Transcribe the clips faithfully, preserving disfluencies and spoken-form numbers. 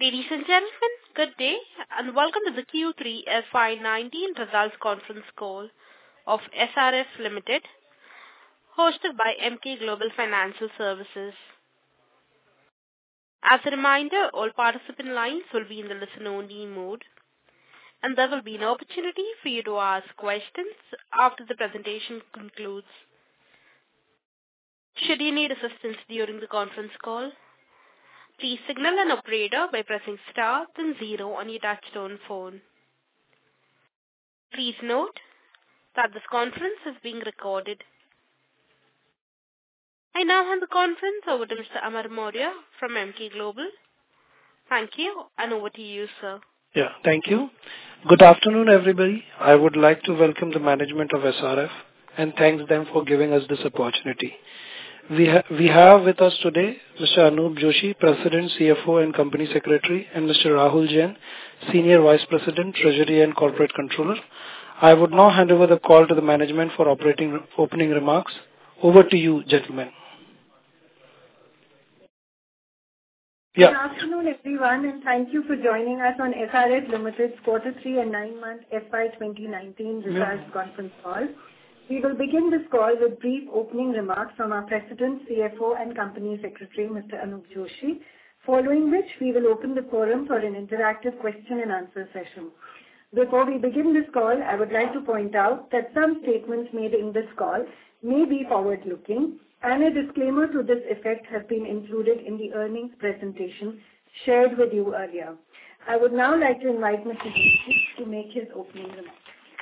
Ladies and gentlemen, good day and welcome to the Q three F Y nineteen results conference call of S R F Limited, hosted by Emkay Global Financial Services. As a reminder, all participant lines will be in the listen-only mode, and there will be an opportunity for you to ask questions after the presentation concludes. Should you need assistance during the conference call, please signal an operator by pressing star then zero on your touchtone phone. Please note that this conference is being recorded. I now hand the conference over to Mister Amar Maurya from Emkay Global. Thank you, and over to you, sir. Yeah, thank you. Good afternoon, everybody. I would like to welcome the management of S R F and thank them for giving us this opportunity. We, ha- we have with us today Mister Anup Joshi, President, C F O and Company Secretary, and Mister Rahul Jain, Senior Vice President, Treasury and Corporate Controller. I would now hand over the call to the management for operating opening remarks. Over to you, gentlemen. Yeah. Good afternoon, everyone, and thank you for joining us on S R F Limited's Quarter three and nine-month F Y twenty nineteen results yeah. conference call. We will begin this call with brief opening remarks from our President, C F O and Company Secretary, Mister Anup Joshi, following which we will open the forum for an interactive question and answer session. Before we begin this call, I would like to point out that some statements made in this call may be forward-looking, and a disclaimer to this effect has been included in the earnings presentation shared with you earlier. I would now like to invite Mister Joshi to make his opening remarks.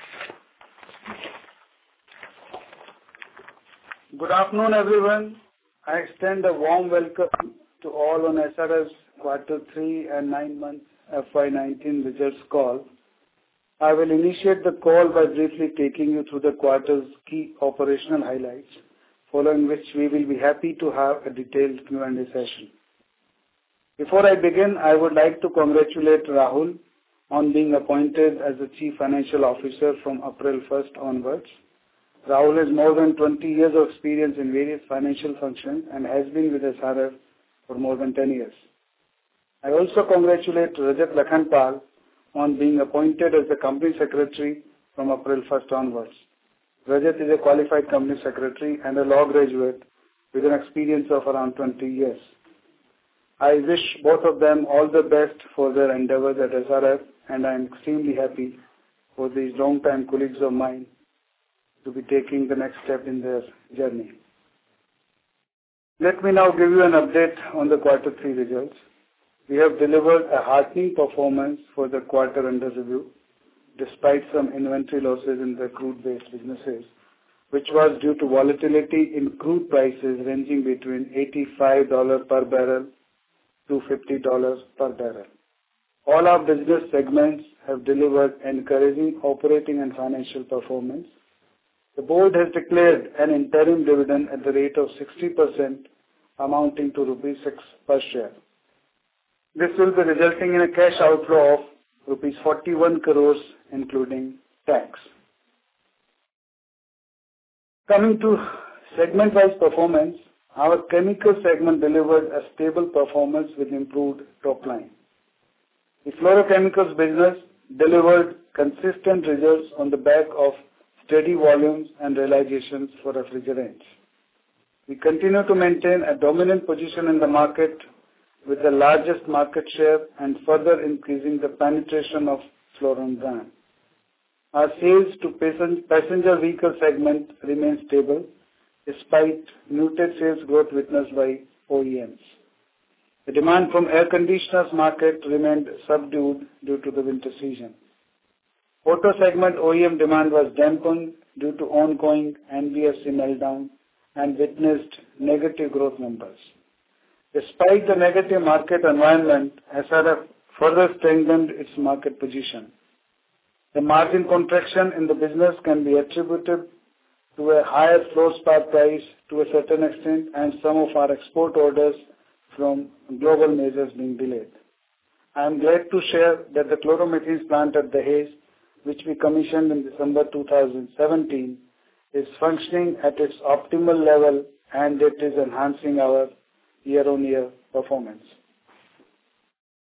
Good afternoon, everyone. I extend a warm welcome to all on S R F's Quarter three and nine months F Y nineteen results call. I will initiate the call by briefly taking you through the quarter's key operational highlights, following which we will be happy to have a detailed Q and A session. Before I begin, I would like to congratulate Rahul on being appointed as the Chief Financial Officer from April first onwards. Rahul has more than twenty years of experience in various financial functions and has been with S R F for more than ten years. I also congratulate Rajat Lakhanpal on being appointed as the Company Secretary from April first onwards. Rajat is a qualified Company Secretary and a law graduate with an experience of around twenty years. I wish both of them all the best for their endeavors at S R F, and I am extremely happy for these long-time colleagues of mine to be taking the next step in their journey. Let me now give you an update on the Quarter three results. We have delivered a heartening performance for the quarter under review, despite some inventory losses in the crude-based businesses, which was due to volatility in crude prices ranging between eighty-five dollars per barrel to fifty dollars per barrel. All our business segments have delivered encouraging operating and financial performance. The board has declared an interim dividend at the rate of sixty percent, amounting to rupees six per share. This will be resulting in a cash outflow of rupees forty-one crores, including tax. Coming to segment-wise performance, our chemical segment delivered a stable performance with improved top line. The fluorochemicals business delivered consistent results on the back of steady volumes and realizations for refrigerants. We continue to maintain a dominant position in the market with the largest market share and further increasing the penetration of Fluoron brand. Our sales to passenger vehicle segment remain stable despite muted sales growth witnessed by O E Ms. The demand from air conditioners market remained subdued due to the winter season. Auto segment O E M demand was dampened due to ongoing N B F C meltdown and witnessed negative growth numbers. Despite the negative market environment, S R F further strengthened its market position. The margin contraction in the business can be attributed to a higher fluorspar price to a certain extent and some of our export orders from global majors being delayed. I am glad to share that the chloromethanes plant at Dahej, which we commissioned in December two thousand seventeen, is functioning at its optimal level and it is enhancing our year-on-year performance.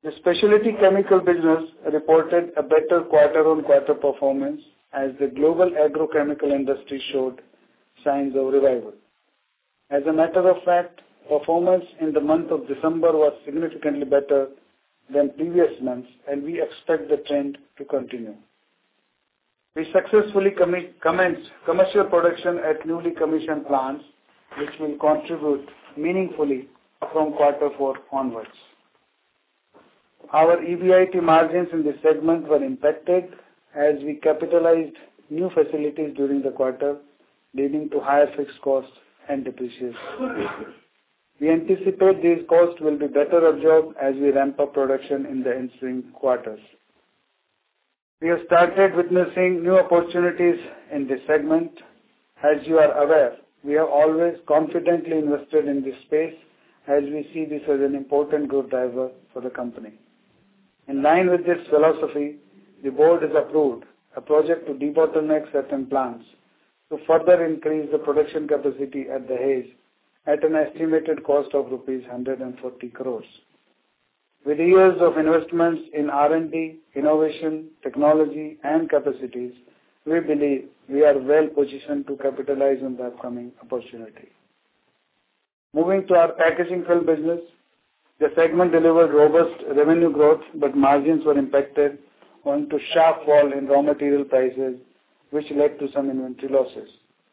The specialty chemical business reported a better quarter-on-quarter performance as the global agrochemical industry showed signs of revival. As a matter of fact, performance in the month of December was significantly better than previous months, and we expect the trend to continue. We successfully com- commenced commercial production at newly commissioned plants, which will contribute meaningfully from quarter four onwards. Our E B I T margins in this segment were impacted as we capitalized new facilities during the quarter, leading to higher fixed costs and depreciation. We anticipate these costs will be better absorbed as we ramp up production in the ensuing quarters. We have started witnessing new opportunities in this segment. As you are aware, we have always confidently invested in this space as we see this as an important growth driver for the company. In line with this philosophy, the board has approved a project to debottleneck certain plants to further increase the production capacity at Dahej at an estimated cost of rupees one hundred forty crores. With years of investments in R and D, innovation, technology, and capacities, we believe we are well positioned to capitalize on the upcoming opportunity. Moving to our packaging film business, the segment delivered robust revenue growth, but margins were impacted owing to sharp fall in raw material prices, which led to some inventory losses.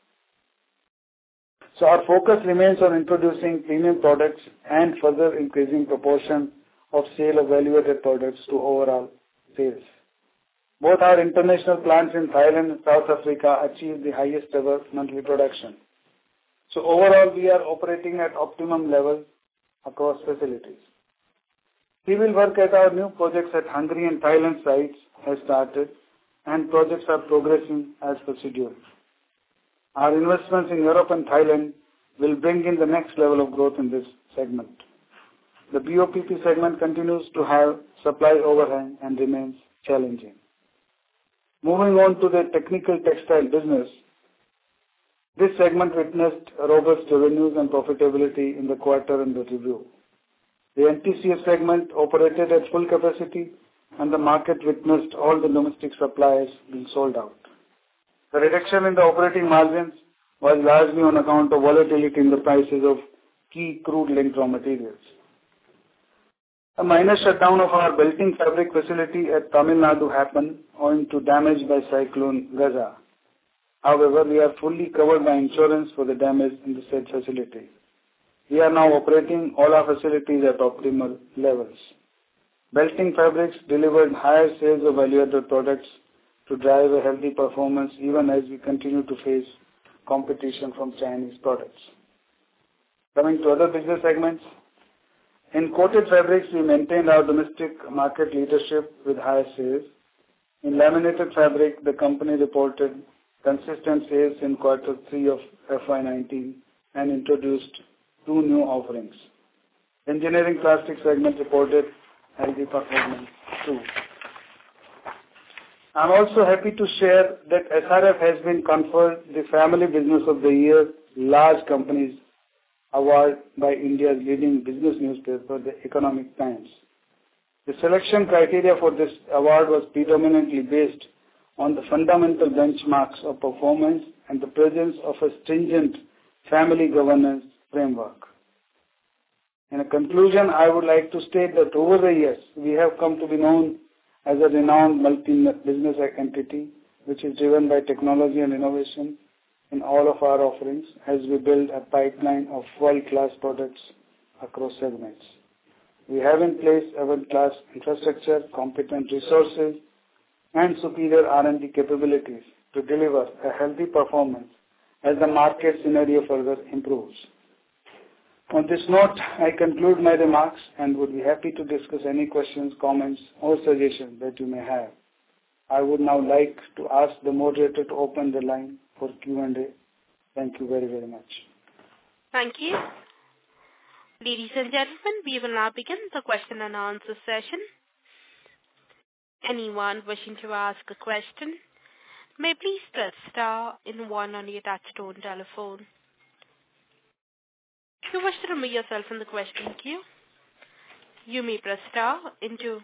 So our focus remains on introducing premium products and further increasing proportion of sale of value-added products to overall sales. Both our international plants in Thailand and South Africa achieved the highest ever monthly production. So overall, we are operating at optimum levels across facilities. Civil work at our new projects at Hungary and Thailand sites has started, and projects are progressing as per schedule. Our investments in Europe and Thailand will bring in the next level of growth in this segment. The B O P P segment continues to have supply overhang and remains challenging. Moving on to the technical textile business, this segment witnessed robust revenues and profitability in the quarter under review. The N T C F segment operated at full capacity, and the market witnessed all the domestic supplies being sold out. The reduction in the operating margins was largely on account of volatility in the prices of key crude-linked raw materials. A minor shutdown of our belting fabric facility at Tamil Nadu happened owing to damage by Cyclone Gaza. However, we are fully covered by insurance for the damage in the said facility. We are now operating all our facilities at optimal levels. Belting fabrics delivered higher sales of value-added products to drive a healthy performance even as we continue to face competition from Chinese products. Coming to other business segments, in coated fabrics, we maintained our domestic market leadership with higher sales. In laminated fabric, the company reported consistent sales in quarter three of F Y nineteen and introduced two new offerings. Engineering plastic segment reported healthy performance too. I am also happy to share that S R F has been conferred the Family Business of the Year Large Companies Award by India's leading business newspaper, The Economic Times. The selection criteria for this award was predominantly based on the fundamental benchmarks of performance and the presence of a stringent family governance framework. In a conclusion, I would like to state that over the years, we have come to be known as a renowned multi-business entity, which is driven by technology and innovation in all of our offerings as we build a pipeline of world-class products across segments. We have in place a world-class infrastructure, competent resources, and superior R and D capabilities to deliver a healthy performance as the market scenario further improves. On this note, I conclude my remarks and would be happy to discuss any questions, comments, or suggestions that you may have. I would now like to ask the moderator to open the line for Q and A. Thank you very, very much. Thank you. Ladies and gentlemen, we will now begin the question and answer session. Anyone wishing to ask a question may please press star in one on your touchtone telephone. If you wish to remove yourself from the question queue, you may press star into.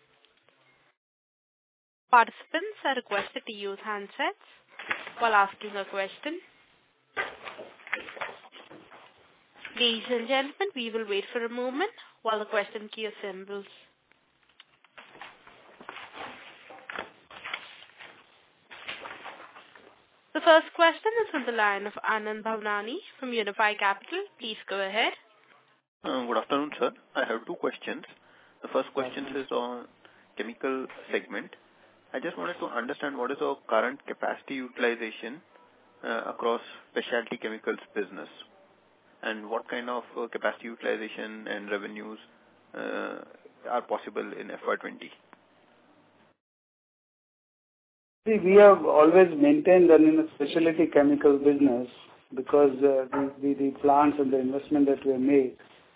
Participants are requested to use handsets while asking a question. Ladies and gentlemen, we will wait for a moment while the question queue assembles. The first question is from the line of Anand Bhavnani from Unifi Capital. Please go ahead. Uh, good afternoon, sir. I have two questions. The first question is on chemical segment. I just wanted to understand what is our current capacity utilization uh, across specialty chemicals business, and what kind of uh, capacity utilization and revenues uh, are possible in F Y twenty. See, we have always maintained that in the specialty chemical business, because uh, the, the, the plants and the investment that we have made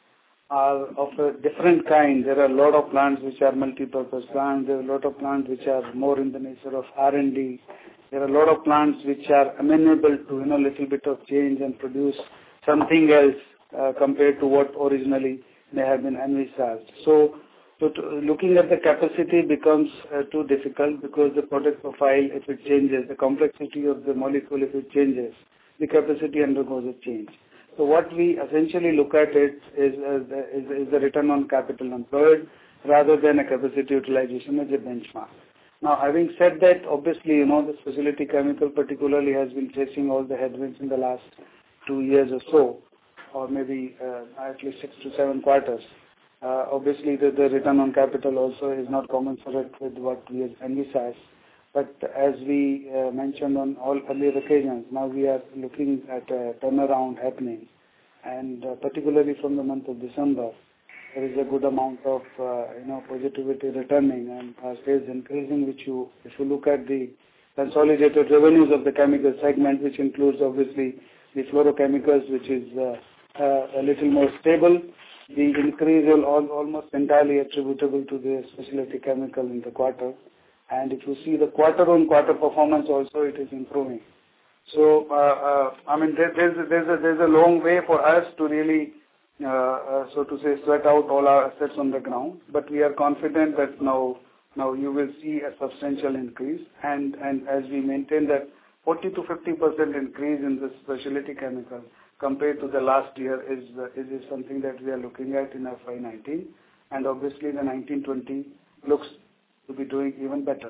are of a different kind. There are a lot of plants which are multi-purpose plants. There are a lot of plants which are more in the nature of R and D. There are a lot of plants which are amenable to, you know, little bit of change and produce something else uh, compared to what originally may have been envisaged. So, so to, looking at the capacity becomes uh, too difficult, because the product profile, if it changes, the complexity of the molecule, if it changes, the capacity undergoes a change. So what we essentially look at it is, uh, is, is the return on capital employed rather than a capacity utilization as a benchmark. Now, having said that, obviously, you know, the specialty chemical particularly has been facing all the headwinds in the last two years or so, or maybe uh, at least six to seven quarters. Uh, obviously, the, the return on capital also is not commensurate with what we have envisaged. But as we uh, mentioned on all earlier occasions, now we are looking at a turnaround happening. And uh, particularly from the month of December, there is a good amount of uh, you know positivity returning and uh, sales increasing. Which you, if you look at the consolidated revenues of the chemical segment, which includes obviously the fluorochemicals, which is uh, uh, a little more stable. The increase is all, almost entirely attributable to the specialty chemical in the quarter. And if you see the quarter-on-quarter performance also, it is improving. So, uh, uh, I mean, there, there's, a, there's, a, there's a long way for us to really, uh, uh, so to say, sweat out all our assets on the ground. But we are confident that now, now you will see a substantial increase. And, and as we maintain that forty to fifty percent increase in the specialty chemical compared to the last year is, uh, is, is something that we are looking at in F Y nineteen. And obviously the nineteen twenty looks to be doing even better.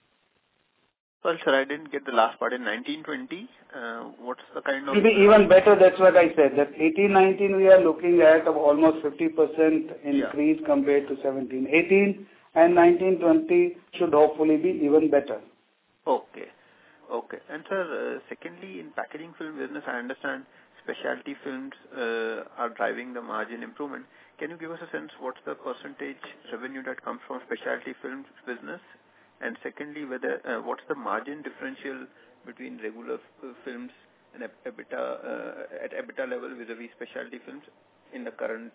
Well, sir, I didn't get the last part. In nineteen twenty, uh, what's the kind of... It will be even better, that's what I said. That eighteen nineteen we are looking at of almost fifty percent increase yeah. compared to seventeen eighteen, and nineteen twenty should hopefully be even better. Okay. Okay. And sir, uh, secondly, in packaging film business, I understand specialty films uh, are driving the margin improvement. Can you give us a sense what's the percentage revenue that comes from specialty films business? And secondly, whether uh, what's the margin differential between regular f- films and EBITDA uh, at EBITDA level vis-a-vis specialty films in the current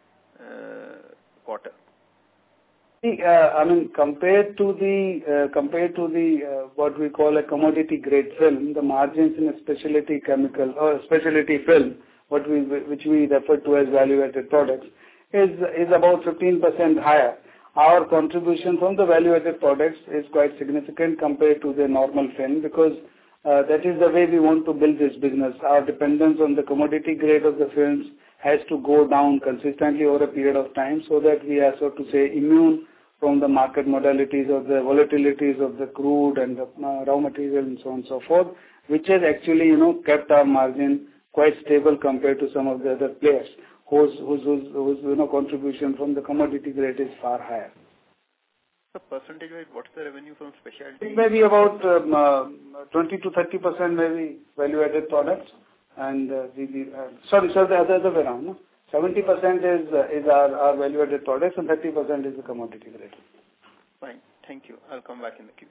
uh, quarter? See, uh, I mean, compared to the uh, compared to the uh, what we call a commodity grade film, the margins in a specialty chemical or specialty film, what we which we refer to as value-added products, is is about fifteen percent higher. Our contribution from the value-added products is quite significant compared to the normal film, because uh, that is the way we want to build this business. Our dependence on the commodity grade of the films has to go down consistently over a period of time, so that we are, so to say, immune from the market modalities or the volatilities of the crude and the uh, raw material and so on and so forth, which has actually, you know, kept our margin quite stable compared to some of the other players whose, whose, whose, whose you know, contribution from the commodity grade is far higher. So percentage-wise, what's the revenue from specialty? It may be about um, uh, twenty to thirty percent maybe value-added products, and uh, the, the uh, sorry, sir, the other, other way around, no? seventy percent is uh, is our, our value-added products and thirty percent is the commodity grade. Fine. Thank you. I'll come back in the queue.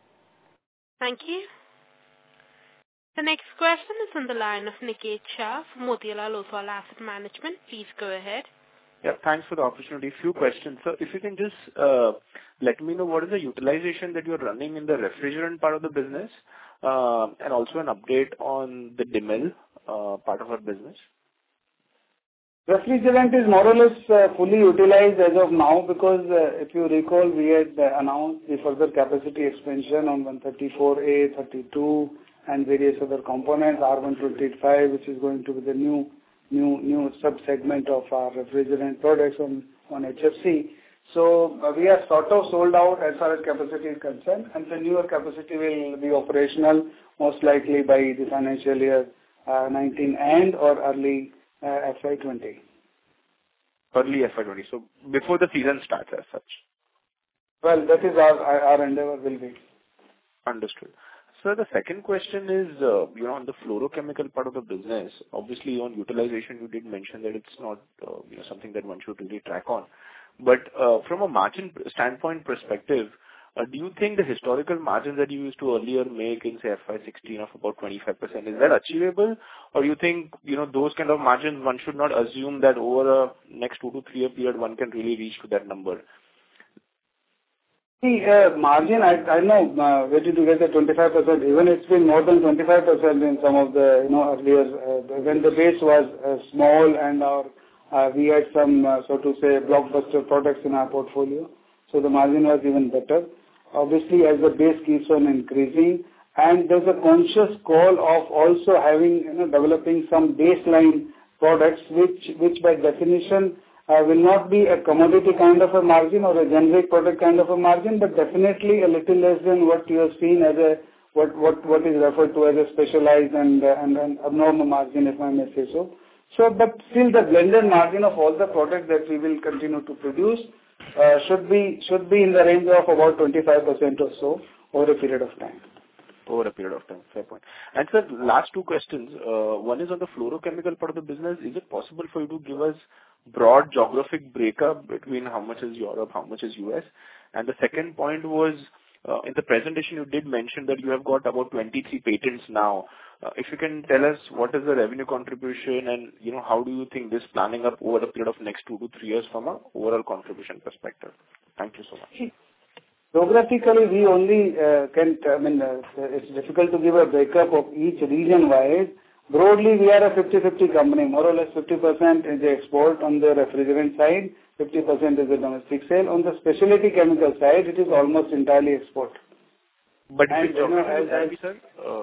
Thank you. The next question is on the line of Niket Shah from Motilal Oswal Asset Management. Please go ahead. Yeah, thanks for the opportunity. Few questions. So if you can just uh, let me know what is the utilization that you're running in the refrigerant part of the business, uh, and also an update on the D I M E L uh, part of our business. Refrigerant is more or less uh, fully utilized as of now because uh, if you recall, we had uh, announced the further capacity expansion on one thirty-four A, thirty-two, and various other components, R one twenty-five, which is going to be the new new new sub-segment of our refrigerant products on, on H F C. So uh, we are sort of sold out as far as capacity is concerned, and the newer capacity will be operational most likely by the financial year uh, nineteen and or early uh, F Y twenty. Early F Y twenty. So before the season starts as such. Well, that is our our endeavor will be. Understood. So the second question is, uh, you know, on the fluorochemical part of the business, obviously on utilization, you did mention that it's not, uh, you know, something that one should really track on. But uh, from a margin standpoint perspective, uh, do you think the historical margins that you used to earlier make in, say, F Y sixteen of about twenty-five percent, is that achievable? Or you think, you know, those kind of margins, one should not assume that over a next two to three year period, one can really reach to that number? See, uh, margin, I, I know uh, where did you get the twenty-five percent, even it's been more than twenty-five percent in some of the, you know, earlier, uh, when the base was uh, small and our, uh, we had some, uh, so to say, blockbuster products in our portfolio. So the margin was even better. Obviously, as the base keeps on increasing, and there's a conscious call of also having, you know, developing some baseline products, which, which by definition, Uh, will not be a commodity kind of a margin or a generic product kind of a margin, but definitely a little less than what you have seen as a what what what is referred to as a specialized and uh, and an abnormal margin, if I may say so. So, but still the blended margin of all the products that we will continue to produce uh, should be should be in the range of about twenty-five percent or so over a period of time. Over a period of time. Fair point. And sir, last two questions. Uh, one is on the fluorochemical part of the business. Is it possible for you to give us broad geographic breakup between how much is Europe, how much is U S? And the second point was, uh, in the presentation you did mention that you have got about twenty-three patents now. Uh, if you can tell us what is the revenue contribution and, you know, how do you think this planning up over a period of next two to three years from a overall contribution perspective? Thank you so much. Geographically, we only uh, can, I mean, uh, it's difficult to give a breakup of each region-wise. Broadly, we are a fifty-fifty company. More or less fifty percent is the export on the refrigerant side, fifty percent is the domestic sale. On the specialty chemical side, it is almost entirely export. But and, which you know, as, as, as, sir? Uh,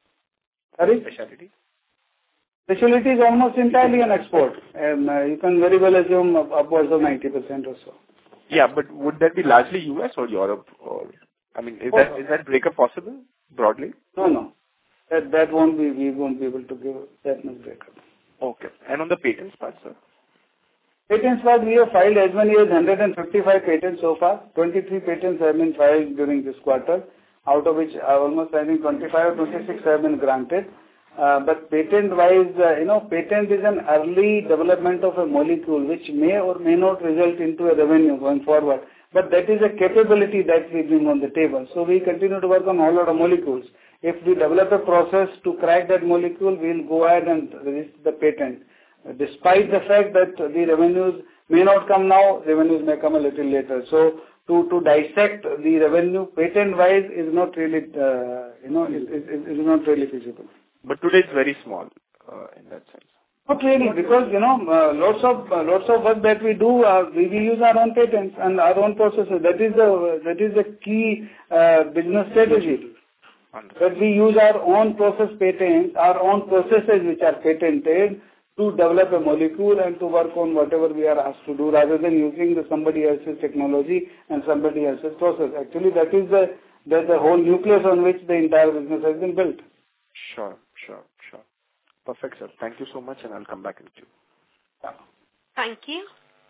sorry? Specialty? Specialty is almost entirely an export. And uh, you can very well assume upwards of ninety percent or so. Yeah, but would that be largely U S or Europe? Or, I mean, is that is that breakup possible broadly? No, no. That that won't be, we won't be able to give that much breakup. Okay. And on the patents part, sir? Patents part, we have filed as many as one hundred fifty-five patents so far. twenty-three patents have been filed during this quarter, out of which uh, almost I think twenty-five or twenty-six have been granted. Uh, but patent-wise, uh, you know, patent is an early development of a molecule which may or may not result into a revenue going forward. But that is a capability that we bring on the table. So we continue to work on all our molecules. If we develop a process to crack that molecule, we'll go ahead and register the patent. Uh, despite the fact that the revenues may not come now, revenues may come a little later. So to, to dissect the revenue patent-wise is not really, uh, you know, is, is, is not really feasible. But today it's very small uh, in that sense. Not really, because, you know, uh, lots of uh, lots of work that we do, uh, we, we use our own patents and our own processes. That is the that is the key uh, business strategy. That we use our own process patents, our own processes which are patented to develop a molecule and to work on whatever we are asked to do, rather than using the somebody else's technology and somebody else's process. Actually, that is the the, the whole nucleus on which the entire business has been built. Sure, sure, sure. Perfect, sir. Thank you so much, and I'll come back in queue. Yeah. Thank you.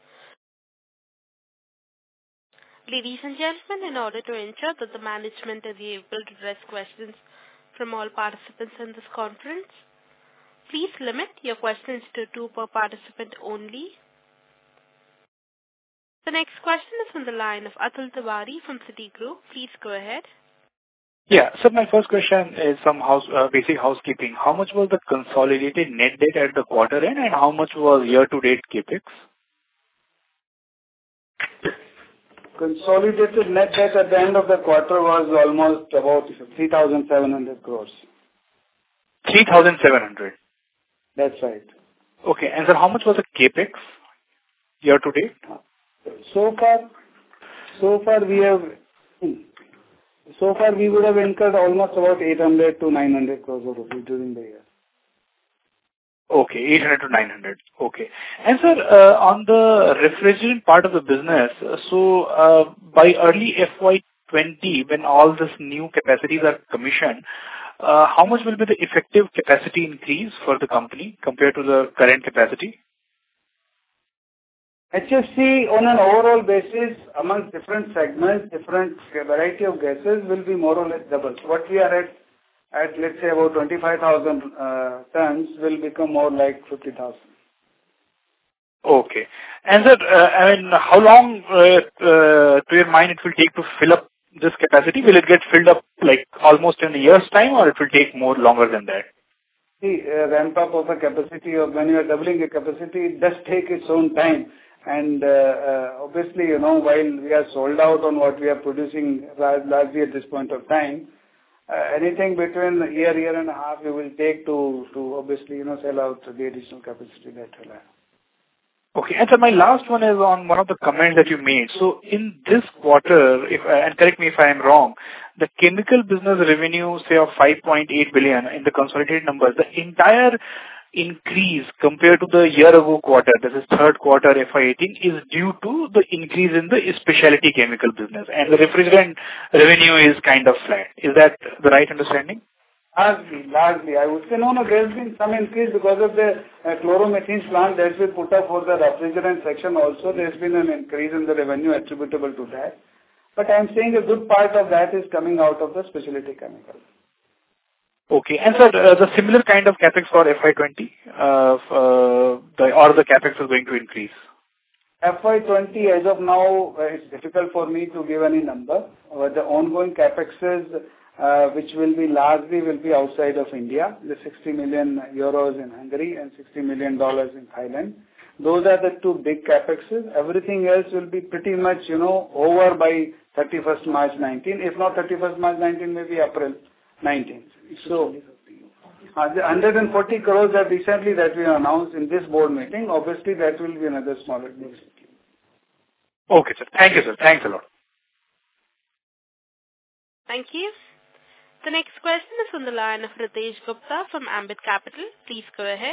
Ladies and gentlemen, in order to ensure that the management is able to address questions from all participants in this conference, please limit your questions to two per participant only. The next question is from the line of Atul Tiwari from Citigroup. Please go ahead. Yeah. So my first question is some house, uh, basic housekeeping. How much was the consolidated net debt at the quarter end, and how much was year-to-date CapEx? Consolidated net debt at the end of the quarter was almost about three thousand seven hundred crores. three thousand seven hundred. That's right. Okay. And sir, how much was the CapEx year to date? So far, so far we have, so far we would have incurred almost about eight hundred to nine hundred crores of rupees during the year. Okay, eight hundred to nine hundred. Okay. And sir, uh, on the refrigerant part of the business, so uh, by early F Y twenty, when all this new capacities are commissioned, uh, how much will be the effective capacity increase for the company compared to the current capacity? H F C on an overall basis among different segments, different variety of gases will be more or less double. What we are at, at let's say about twenty-five thousand uh, tons will become more like fifty thousand. Okay. And sir, uh, I mean, how long, uh, uh, to your mind, it will take to fill up this capacity? Will it get filled up like almost in a year's time, or it will take more longer than that? The uh, ramp up of a capacity, or when you are doubling a capacity, it does take its own time. And uh, uh, obviously, you know, while we are sold out on what we are producing largely at this point of time, uh, anything between a year, year and a half, we will take to, to obviously, you know, sell out the additional capacity that we'll have. Okay. And so my last one is on one of the comments that you made. So in this quarter, if and correct me if I am wrong, the chemical business revenue, say, of five point eight billion in the consolidated numbers, the entire increase compared to the year ago quarter, this is third quarter F Y eighteen, is due to the increase in the specialty chemical business, and the refrigerant revenue is kind of flat. Is that the right understanding? Largely, largely. I would say, no, no, there's been some increase because of the uh, chloromethanes plant that's been put up for the refrigerant section also. There's been an increase in the revenue attributable to that. But I'm saying a good part of that is coming out of the specialty chemicals. Okay. And sir, uh, the similar kind of capex for F Y twenty, uh, uh, the, or the capex is going to increase? F Y twenty, as of now, uh, it's difficult for me to give any number. But the ongoing capexes, Uh, which will be largely will be outside of India, the sixty million euros in Hungary and sixty million dollars in Thailand. Those are the two big capexes. Everything else will be pretty much, you know, over by thirty-first March nineteen. If not thirty-first March nineteen, maybe April nineteenth. So, uh, the one hundred forty crores that recently that we announced in this board meeting, obviously that will be another smaller news. Okay, sir. Thank you, sir. Thanks a lot. Thank you. The next question is on the line of Ritesh Gupta from Ambit Capital. Please go ahead.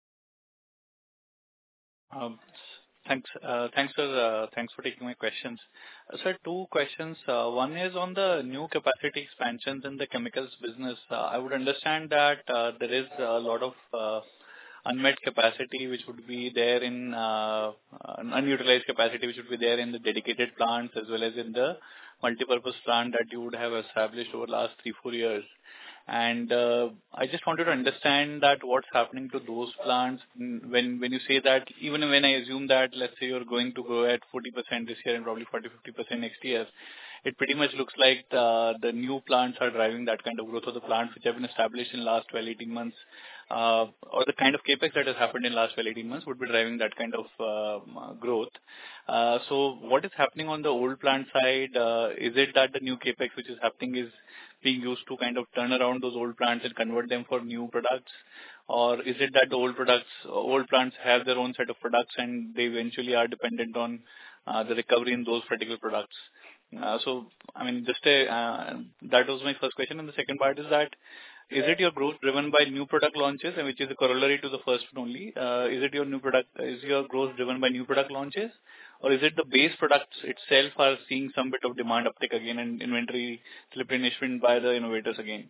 Um, thanks, uh, thanks for uh, thanks for taking my questions. Uh, sir, two questions. Uh, one is on the new capacity expansions in the chemicals business. Uh, I would understand that uh, there is a lot of uh, unmet capacity which would be there in uh, unutilized capacity which would be there in the dedicated plants as well as in the multipurpose plant that you would have established over the last three, four years. And uh, I just wanted to understand that what's happening to those plants when when you say that, even when I assume that, let's say you're going to grow at forty percent this year and probably forty to fifty percent next year, it pretty much looks like the, the new plants are driving that kind of growth, or the plants which have been established in the last twelve, eighteen months, uh, or the kind of capex that has happened in the last twelve, eighteen months would be driving that kind of uh, growth. Uh, so what is happening on the old plant side? Uh, is it that the new capex which is happening is being used to kind of turn around those old plants and convert them for new products? Or is it that the old products, old plants have their own set of products and they eventually are dependent on uh, the recovery in those particular products? Uh, so, I mean, just a, uh, that was my first question. And the second part is that, is it your growth driven by new product launches, and which is a corollary to the first one only? Uh, is it your new product, is your growth driven by new product launches? Or is it the base products itself are seeing some bit of demand uptick again and inventory replenishment by the innovators again?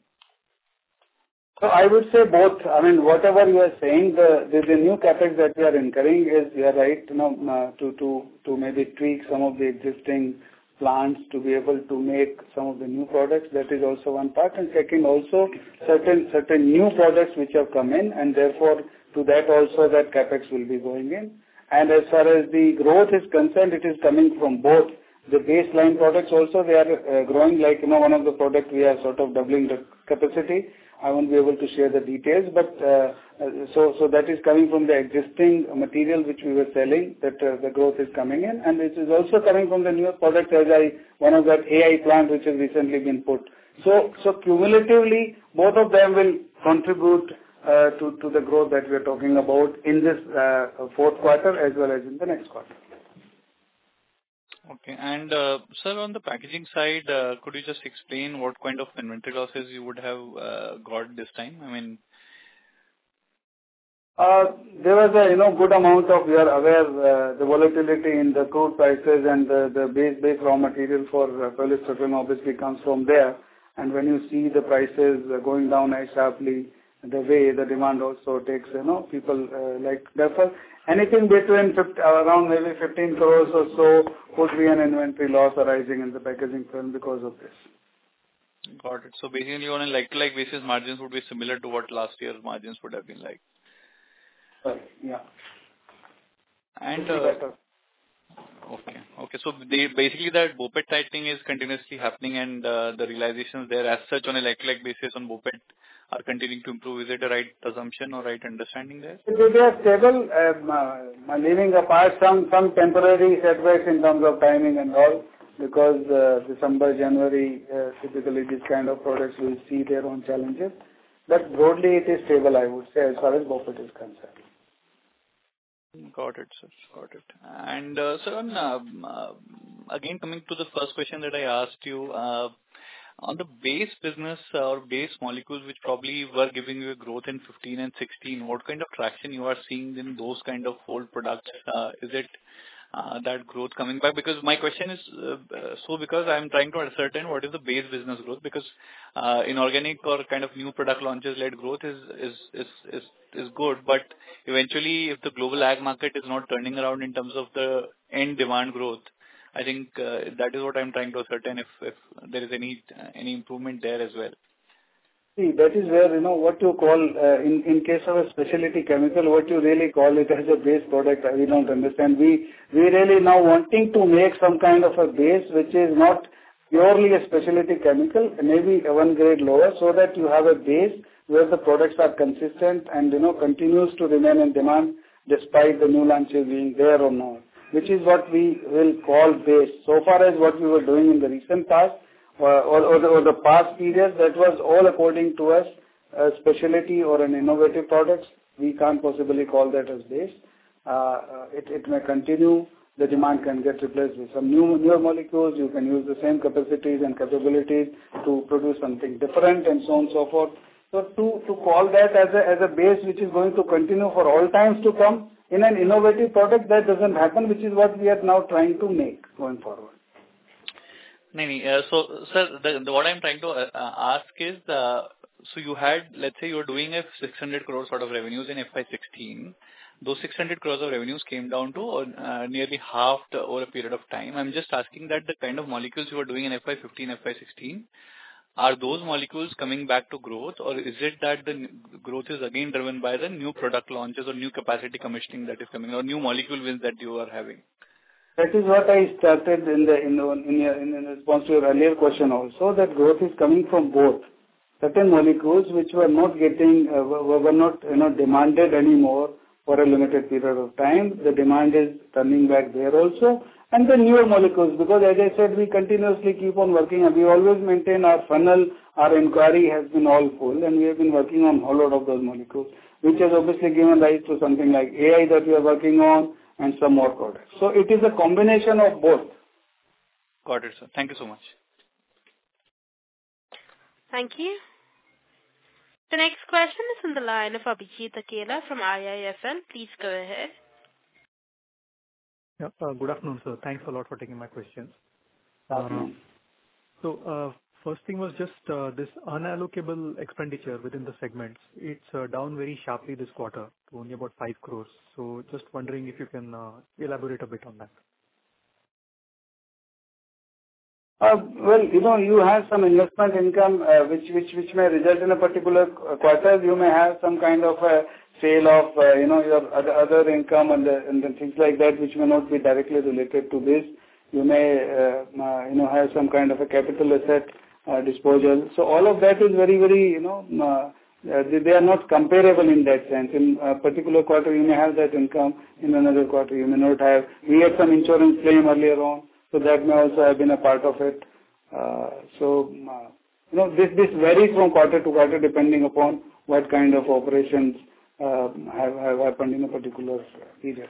So I would say both. I mean, whatever you are saying, the, the, the new capex that we are incurring is, you are right, you know, uh, to, to, to maybe tweak some of the existing plants to be able to make some of the new products. That is also one part. And second, also certain, certain new products which have come in, and therefore to that also that capex will be going in. And as far as the growth is concerned, it is coming from both the baseline products also. They are uh, growing, like, you know, one of the products we are sort of doubling the capacity. I won't be able to share the details, but uh, so so that is coming from the existing material which we were selling, that uh, the growth is coming in, and it is also coming from the newer products, as I, one of that A I plant which has recently been put. So, so cumulatively, both of them will contribute uh, to, to the growth that we are talking about in this uh, fourth quarter as well as in the next quarter. Okay. And uh, sir, on the packaging side, uh, could you just explain what kind of inventory losses you would have uh, got this time? I mean, Uh, there was a you know good amount of, we are aware, uh, the volatility in the crude prices and the, the base base raw material for uh, polystyrene obviously comes from there. And when you see the prices uh, going down as sharply, the way the demand also takes, you know, people uh, like, therefore, anything between fifty, around maybe fifteen crores or so could be an inventory loss arising in the packaging film because of this. Got it. So basically on a like-to-like basis, margins would be similar to what last year's margins would have been like. Right. Yeah. And uh, okay, okay. So they, basically that BOPET tightening is continuously happening, and uh, the realizations there as such on a like-to-like basis on BOPET are continuing to improve. Is it a right assumption or right understanding there? They are stable, um, uh, leaving apart some some temporary setbacks in terms of timing and all, because uh, December, January, uh, typically these kind of products will see their own challenges. But broadly, it is stable, I would say, as far as BOPET is concerned. Got it, sir. Got it. And uh, sir, on, um, uh, again coming to the first question that I asked you, uh, on the base business or base molecules, which probably were giving you a growth in fifteen and sixteen, what kind of traction you are seeing in those kind of old products? Uh, is it uh, that growth coming back? Because my question is uh, so because I'm trying to ascertain what is the base business growth, because uh, inorganic or kind of new product launches led growth is is is is is good, but eventually if the global ag market is not turning around in terms of the end demand growth, I think uh, that is what I'm trying to ascertain if, if there is any uh, any improvement there as well. See, that is where, you know, what you call, uh, in, in case of a specialty chemical, what you really call it as a base product, we don't understand. We, we really now wanting to make some kind of a base which is not purely a specialty chemical, maybe one grade lower, so that you have a base where the products are consistent and, you know, continues to remain in demand despite the new launches being there or not, which is what we will call base. So far as what we were doing in the recent past, Uh, or, or, the, or the past period, that was all according to us, a specialty or an innovative products. We can't possibly call that as base. Uh, it, it may continue. The demand can get replaced with some new newer molecules. You can use the same capacities and capabilities to produce something different and so on and so forth. So to, to call that as a, as a base which is going to continue for all times to come in an innovative product, that doesn't happen, which is what we are now trying to make going forward. No, no, uh, so, sir, the, the, what I'm trying to uh, ask is, uh, so you had, let's say you were doing a six hundred crore sort of revenues in F Y sixteen. Those six hundred crores of revenues came down to uh, nearly half the, over a period of time. I'm just asking that the kind of molecules you were doing in F Y fifteen, F Y sixteen, are those molecules coming back to growth, or is it that the growth is again driven by the new product launches or new capacity commissioning that is coming, or new molecule wins that you are having? That is what I started in the in the, in, your, in response to your earlier question also, that growth is coming from both. Certain molecules which were not getting, uh, were, were not you know demanded anymore for a limited period of time. The demand is turning back there also. And the newer molecules, because as I said, we continuously keep on working and we always maintain our funnel, our inquiry has been all full, and we have been working on a whole lot of those molecules, which has obviously given rise to something like A I that we are working on, and some more products. So it is a combination of both. Got it, sir. Thank you so much. Thank you. The next question is on the line of Abhijit Akela from I I F L. Please go ahead. Yeah, uh, good afternoon, sir. Thanks a lot for taking my questions. Uh, so, uh, first thing was just uh, this unallocable expenditure within the segments. It's uh, down very sharply this quarter to only about five crores. So, just wondering if you can uh, elaborate a bit on that. Uh, well, you know, you have some investment income uh, which, which, which may result in a particular quarter. You may have some kind of a sale of, uh, you know, your other, other income and, the, and the things like that which may not be directly related to this. You may, uh, uh, you know, have some kind of a capital asset uh, disposal. So all of that is very, very, you know, uh, uh, they, they are not comparable in that sense. In a particular quarter, you may have that income. In another quarter, you may not have. We had some insurance claim earlier on, so that may also have been a part of it. Uh, so, uh, you know, this, this varies from quarter to quarter depending upon what kind of operations uh, have, have happened in a particular period.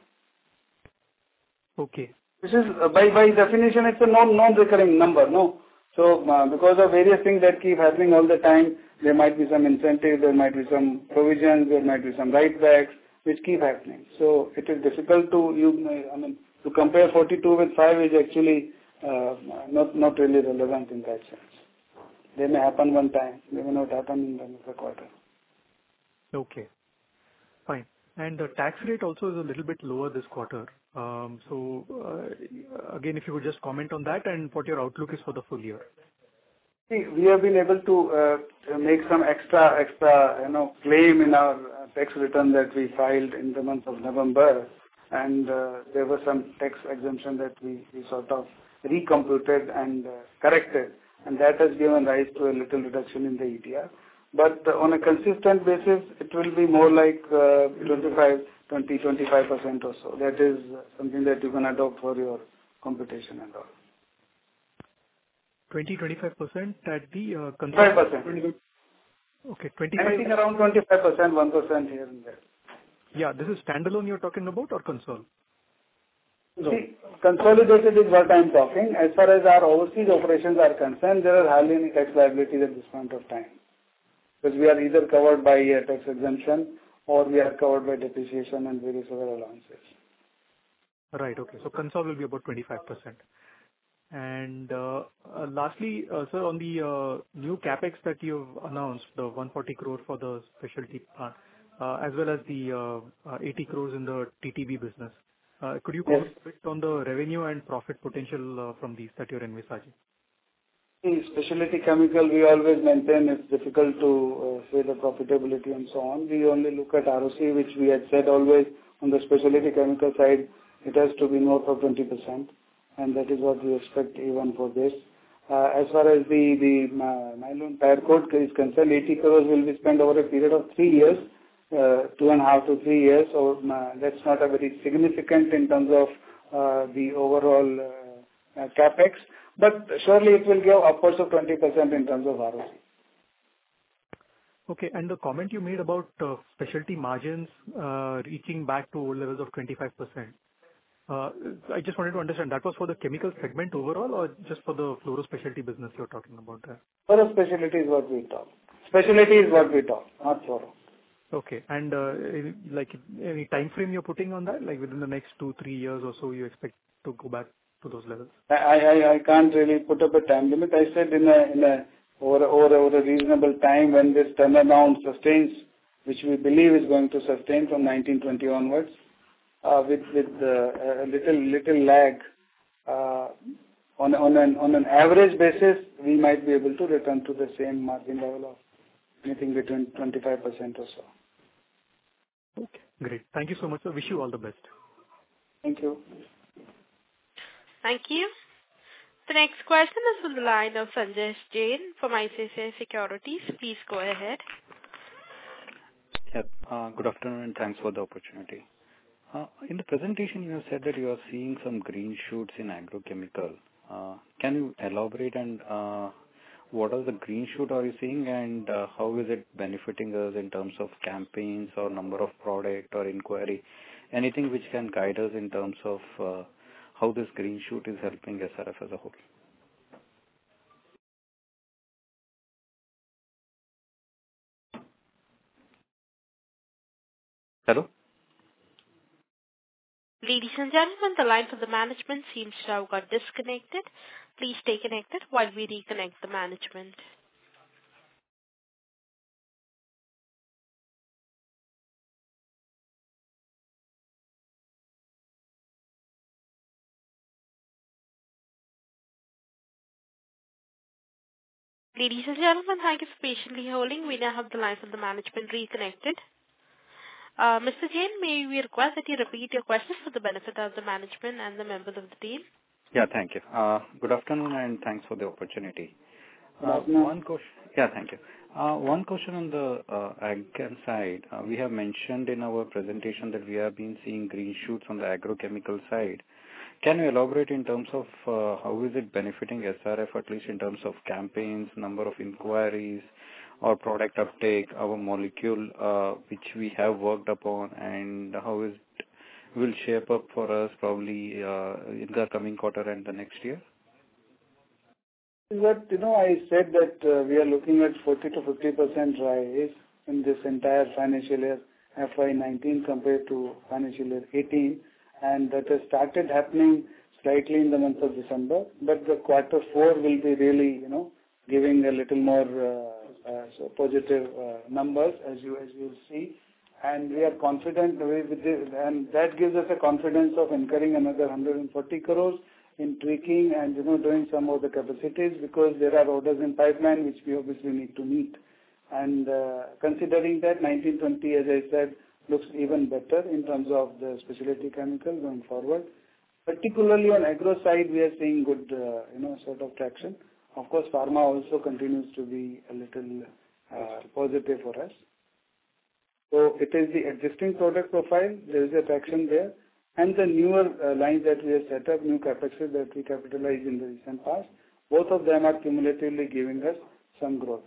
Okay. This is, uh, by, by definition, it's a non, non-recurring number, no? So, uh, because of various things that keep happening all the time, there might be some incentive, there might be some provisions, there might be some write-backs, which keep happening. So, it is difficult to, you, I mean, to compare forty-two with five is actually uh, not, not really relevant in that sense. They may happen one time, they may not happen in the quarter. Okay. Fine. And the tax rate also is a little bit lower this quarter. Um, so, uh, again, if you would just comment on that and what your outlook is for the full year. See, we have been able to uh, make some extra, extra, you know, claim in our tax return that we filed in the month of November, and uh, there was some tax exemption that we, we sort of recomputed and uh, corrected, and that has given rise to a little reduction in the E T R. But uh, on a consistent basis, it will be more like uh, twenty-five, twenty, twenty-five percent or so. That is something that you can adopt for your computation and all. twenty, twenty-five percent at the uh, twenty-five percent. Okay, twenty-five. Anything around twenty-five percent, one percent here and there. Yeah, this is standalone you're talking about or console? No. See, consolidated is what I'm talking. As far as our overseas operations are concerned, there are hardly any tax liabilities at this point of time. Because we are either covered by a tax exemption or we are covered by depreciation and various other allowances. Right, okay. So console will be about twenty-five percent. And uh, uh, lastly, uh, sir, on the uh, new capex that you've announced, the one hundred forty crore for the specialty plant, uh, as well as the uh, uh, eighty crores in the T T B business, uh, could you comment Yes. a bit on the revenue and profit potential uh, from these that you're envisaging? See, specialty chemical, we always maintain it's difficult to uh, say the profitability and so on. We only look at R O C, which we had said always on the specialty chemical side, it has to be north of twenty percent. And that is what we expect even for this. Uh, as far as the, the uh, nylon tire cord is concerned, eighty crores will be spent over a period of three years, uh, two and a half to three years. So uh, that's not a very significant in terms of uh, the overall uh, uh, capex. But surely it will give upwards of twenty percent in terms of R O C. Okay, and the comment you made about uh, specialty margins uh, reaching back to old levels of twenty-five percent. Uh, I just wanted to understand, that was for the chemical segment overall or just for the fluoro specialty business you're talking about there? For a specialty is what we talk. Specialty is what we talk, not fluoro. Okay, and uh, any, like any time frame you're putting on that? Like within the next two, three years or so, you expect to go back to those levels? I, I, I can't really put up a time limit. I said in a, in a over, over, over a reasonable time when this turnaround sustains, which we believe is going to sustain from nineteen twenty onwards. Uh, with with uh, a little little lag, uh, on on an on an average basis, we might be able to return to the same margin level of anything between twenty-five percent or so. Okay, great. Thank you so much, sir. Wish you all the best. Thank you. Thank you. The next question is from the line of Sanjay Jain from I C I C I Securities. Please go ahead. Yeah, uh, good afternoon and thanks for the opportunity. Uh, in the presentation, you have said that you are seeing some green shoots in agrochemical. Uh, can you elaborate and uh, what are the green shoot are you seeing and uh, how is it benefiting us in terms of campaigns or number of product or inquiry? Anything which can guide us in terms of uh, how this green shoot is helping S R F as a whole? Hello? Ladies and gentlemen, the line for the management seems to have got disconnected. Please stay connected while we reconnect the management. Ladies and gentlemen, thank you for patiently holding. We now have the line for the management reconnected. Uh, Mister Jain, may we request that you repeat your question for the benefit of the management and the members of the team? Yeah, thank you. Uh, good afternoon and thanks for the opportunity. Uh, one question. Yeah, thank you. Uh, one question on the uh, ag side. Uh, we have mentioned in our presentation that we have been seeing green shoots on the agrochemical side. can you elaborate in terms of uh, how is it benefiting S R F, at least in terms of campaigns, number of inquiries, or product uptake, our molecule uh, which we have worked upon, and how is it will shape up for us probably uh, in the coming quarter and the next year? What, you know, I said that uh, we are looking at forty to fifty percent rise in this entire financial year F Y nineteen compared to financial year eighteen, and that has started happening slightly in the month of December, but the quarter four will be really, you know, giving a little more uh, uh, so positive uh, numbers as you as you will see, and we are confident with this, and that gives us a confidence of incurring another one hundred forty crores in tweaking and, you know, doing some of the capacities, because there are orders in pipeline which we obviously need to meet. And uh, considering that, nineteen twenty, as I said, looks even better in terms of the specialty chemical going forward. Particularly on agro side, we are seeing good, uh, you know, sort of traction. Of course, pharma also continues to be a little uh, positive for us. So it is the existing product profile, there is a traction there, and the newer uh, lines that we have set up, new capacities that we capitalized in the recent past, both of them are cumulatively giving us some growth.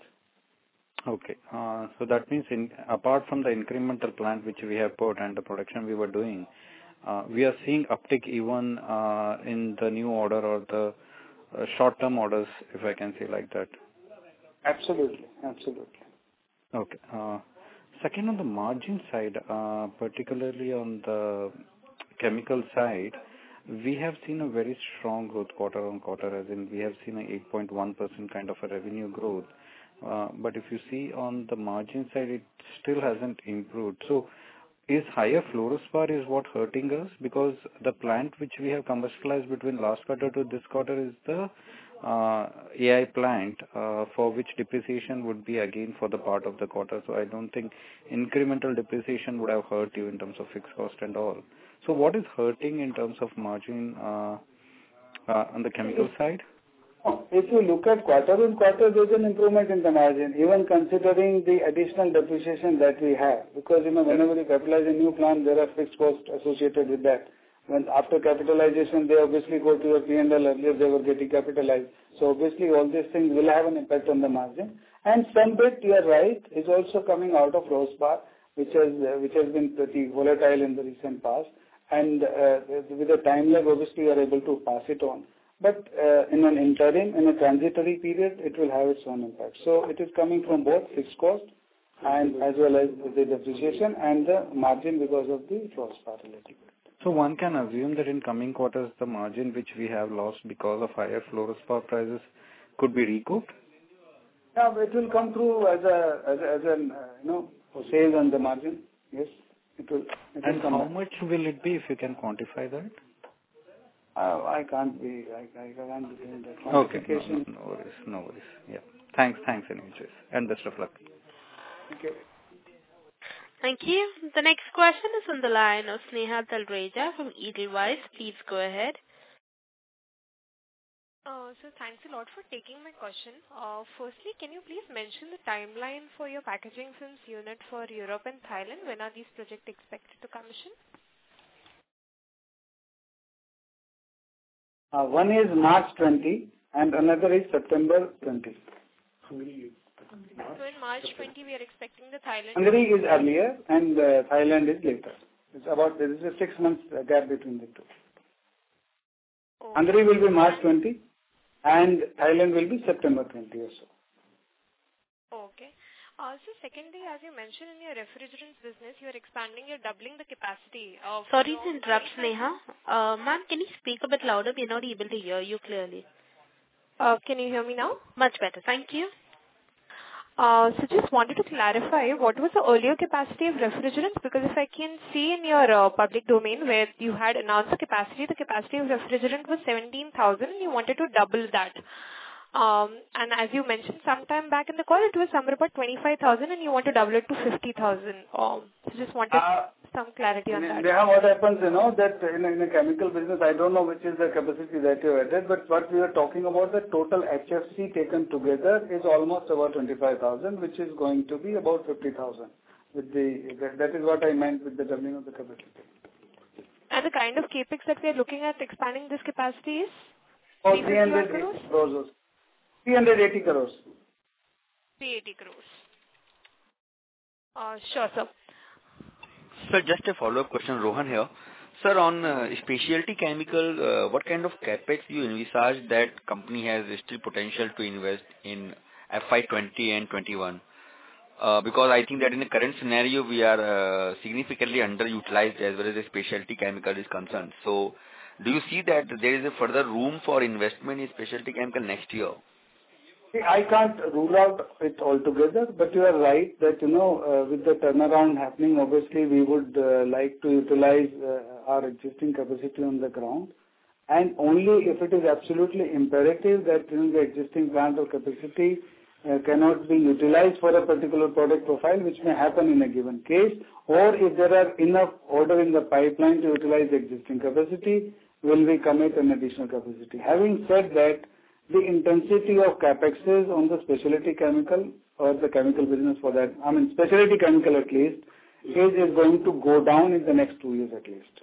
Okay. Uh, so that means in, apart from the incremental plant which we have put and the production we were doing, uh, we are seeing uptick even uh, in the new order or the uh, short-term orders, if I can say like that. Absolutely. Absolutely. Okay. Uh, second, on the margin side, uh, particularly on the chemical side, we have seen a very strong growth quarter on quarter, as in we have seen an eight point one percent kind of a revenue growth. Uh, but if you see on the margin side, it still hasn't improved. So is higher fluorospar is what hurting us? Because the plant which we have commercialized between last quarter to this quarter is the uh, A I plant, uh, for which depreciation would be again for the part of the quarter. So I don't think incremental depreciation would have hurt you in terms of fixed cost and all. So what is hurting in terms of margin uh, uh, on the chemical side? If you look at quarter on quarter, there's an improvement in the margin, even considering the additional depreciation that we have. Because, you know, whenever you capitalize a new plant, there are fixed costs associated with that. When after capitalization, they obviously go to your P and L. Earlier, they were getting capitalized. So obviously, all these things will have an impact on the margin. And some bit, you are right, is also coming out of fluorospar, which has uh, which has been pretty volatile in the recent past. And uh, with a time lag, obviously, you are able to pass it on. But uh, in an interim, in a transitory period, it will have its own impact. So it is coming from both fixed cost and as well as the depreciation and the margin because of the fluorospar related. So one can assume that in coming quarters, the margin which we have lost because of higher fluorospar prices could be recouped? Yeah, it will come through as a as, a, as an uh, you know sales on the margin. Yes, it will. It and will come how back. much will it be if you can quantify that? Uh, I can't be. I, I can't be doing that. Okay, no, no, no worries, no worries. Yeah, thanks, thanks, anyways, and best of luck. Okay. Thank you. The next question is on the line of Sneha Talreja from Edelweiss. Please go ahead. Uh, so thanks a lot for taking my question. Uh, firstly, can you please mention the timeline for your packaging films unit for Europe and Thailand? When are these projects expected to commission? Uh, one is March twentieth and another is September twentieth. So in March twentieth, we are expecting the Thailand. Hungary is earlier and uh, Thailand is later. It's about there is a six months gap between the two. Okay. Hungary will be March twentieth and Thailand will be September twentieth or so. Okay. Uh, so secondly, as you mentioned in your refrigerants business, you are expanding, you're doubling the capacity of... Sorry to interrupt, Sneha. Uh, ma'am, can you speak a bit louder? We're not able to hear you clearly. Uh, can you hear me now? Much better. Thank you. Uh, so just wanted to clarify, what was the earlier capacity of refrigerants? Because if I can see in your uh, public domain where you had announced the capacity, the capacity of refrigerant was seventeen thousand and you wanted to double that. Um, and as you mentioned sometime back in the call, it was somewhere about twenty-five thousand and you want to double it to fifty thousand. Um, so just wanted uh, some clarity on that. Neha, what happens, you know, that in a, in a chemical business, I don't know which is the capacity that you added, but what we are talking about, the total H F C taken together is almost about twenty-five thousand, which is going to be about fifty thousand. With the that, that is what I meant with the doubling of the capacity. And the kind of capex that we are looking at expanding this capacity is? Oh, three hundred crores. three hundred eighty crores. three hundred eighty crores. Uh, sure, sir. Sir, just a follow-up question, Rohan here. Sir, on uh, specialty chemical, uh, what kind of capex you envisage that company has still potential to invest in F Y twenty and twenty-one? Uh, because I think that in the current scenario, we are uh, significantly underutilized as well as the specialty chemical is concerned. So, do you see that there is a further room for investment in specialty chemical next year? See, I can't rule out it altogether, but you are right that, you know, uh, with the turnaround happening, obviously we would uh, like to utilize uh, our existing capacity on the ground. And only if it is absolutely imperative that, you know, the existing plant or capacity uh, cannot be utilized for a particular product profile, which may happen in a given case, or if there are enough order in the pipeline to utilize the existing capacity, will we commit an additional capacity. Having said that, the intensity of capexes on the specialty chemical or the chemical business for that, I mean specialty chemical at least, is, is going to go down in the next two years at least.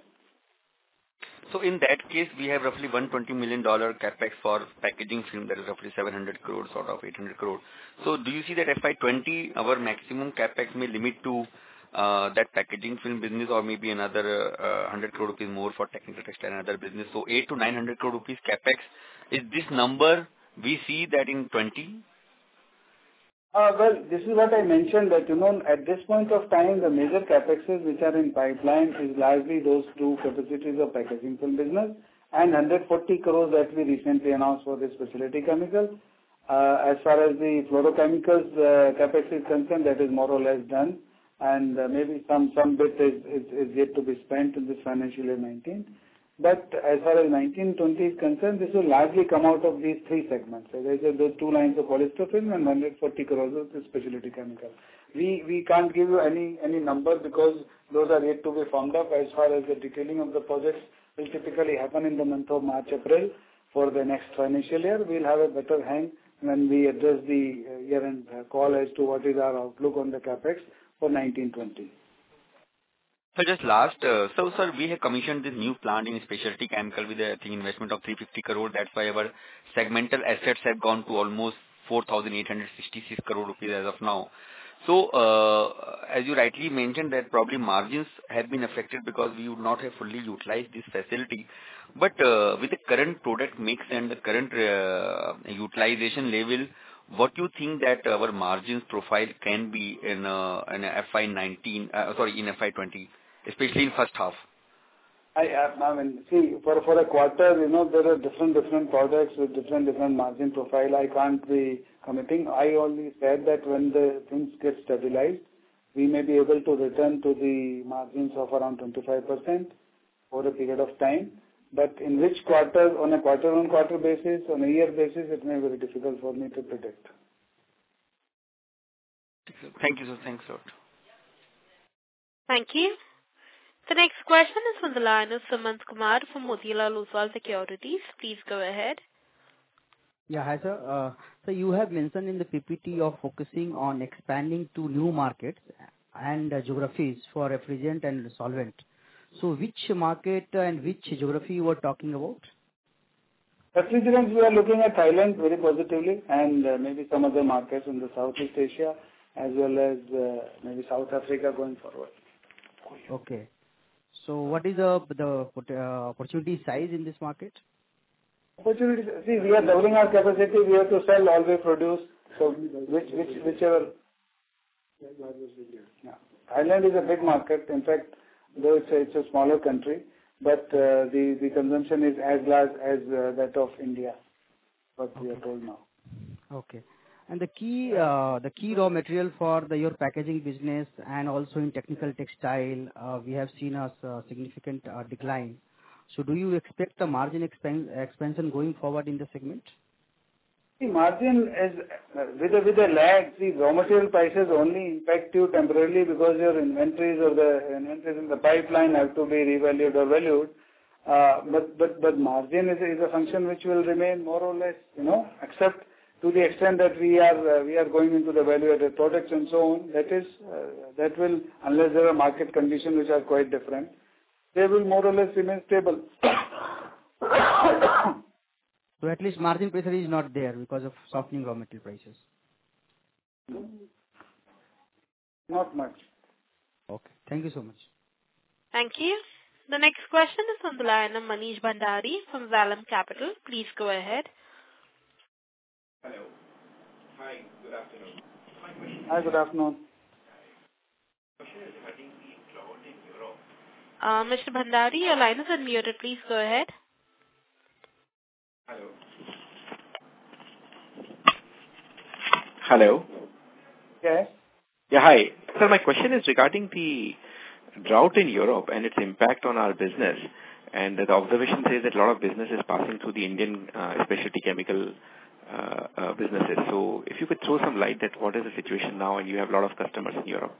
So in that case, we have roughly one hundred twenty million dollars capex for packaging film, that is roughly seven hundred crores out of eight hundred crores. So do you see that F Y twenty, our maximum capex may limit to uh, that packaging film business, or maybe another uh, one hundred crore rupees more for technical textile and other business? So eight to nine hundred crore rupees capex, is this number we see that in twenty? Uh, well, this is what I mentioned that, you know, at this point of time, the major capexes which are in pipeline is largely those two capacities of packaging film business and one hundred forty crores that we recently announced for the specialty chemical. Uh, as far as the fluorochemicals uh, capex is concerned, that is more or less done, and uh, maybe some some bit is, is, is yet to be spent in this financial year nineteen. But as far as nineteen twenty is concerned, this will largely come out of these three segments. So there are those two lines of polyester film and one hundred forty crores of the specialty chemical. We we can't give you any any number because those are yet to be formed up. As far as the detailing of the projects will typically happen in the month of March, April for the next financial year. We'll have a better hand when we address the year-end call as to what is our outlook on the capex for nineteen twenty. So just last, uh, so sir, we have commissioned this new plant in specialty chemical with a I think investment of three hundred fifty crore. That's why our segmental assets have gone to almost four thousand eight hundred sixty-six crore rupees as of now. So uh, as you rightly mentioned that probably margins have been affected because we would not have fully utilized this facility. But uh, with the current product mix and the current uh, utilization level, what do you think that our margins profile can be in, uh, in F Y nineteen, uh, sorry, in F Y twenty? Especially in first half? I, I mean, see, for, for a quarter, you know, there are different, different products with different, different margin profile. I can't be committing. I only said that when the things get stabilized, we may be able to return to the margins of around twenty-five percent over a period of time. But in which quarter, on a quarter-on-quarter basis, on a year basis, it may be very difficult for me to predict. Thank you, sir. Thanks a lot. Thank you. The next question is from the line of Sumant Kumar from Motilal Oswal Securities. Please go ahead. Yeah, hi sir. Uh, so you have mentioned in the P P T of focusing on expanding to new markets and uh, geographies for refrigerant and solvent. So which market and which geography you were talking about? Refrigerants, we are looking at Thailand very positively and uh, maybe some other markets in the Southeast Asia as well as uh, maybe South Africa going forward. Okay. So what is the, the uh, opportunity size in this market? Opportunity, see, we are doubling our capacity. We have to sell all we produce. So which, which, whichever. Yeah. Thailand is a big market. In fact, though it's a, it's a smaller country, but uh, the, the consumption is as large as uh, that of India, what okay. we are told now. Okay. And the key, uh, the key raw material for the, your packaging business and also in technical textile, uh, we have seen a uh, significant uh, decline. So do you expect a margin expan expansion going forward in the segment? The margin is, uh, with a, with a lag, see, raw material prices only impact you temporarily because your inventories or the inventories in the pipeline have to be revalued or valued. Uh, but, but, but margin is, is a function which will remain more or less, you know, except to the extent that we are uh, we are going into the value-added products and so on. That is, uh, that will, unless there are market conditions which are quite different. they will more or less remain stable. So at least margin pressure is not there because of softening raw material prices. Not much. Okay. Thank you so much. Thank you. The next question is on the line of Manish Bhandari from Valum Capital. Please go ahead. Hello. Hi, good afternoon. My question Hi, good afternoon. question is regarding the drought in Europe. Uh, Mister Bhandari, your line is unmuted. Please go ahead. Hello. Hello. Yes. Yeah, hi. Sir, my question is regarding the drought in Europe and its impact on our business. And the observation says that a lot of business is passing through the Indian uh, specialty chemical uh, uh, businesses. So if you could throw some light that what is the situation now, and you have a lot of customers in Europe.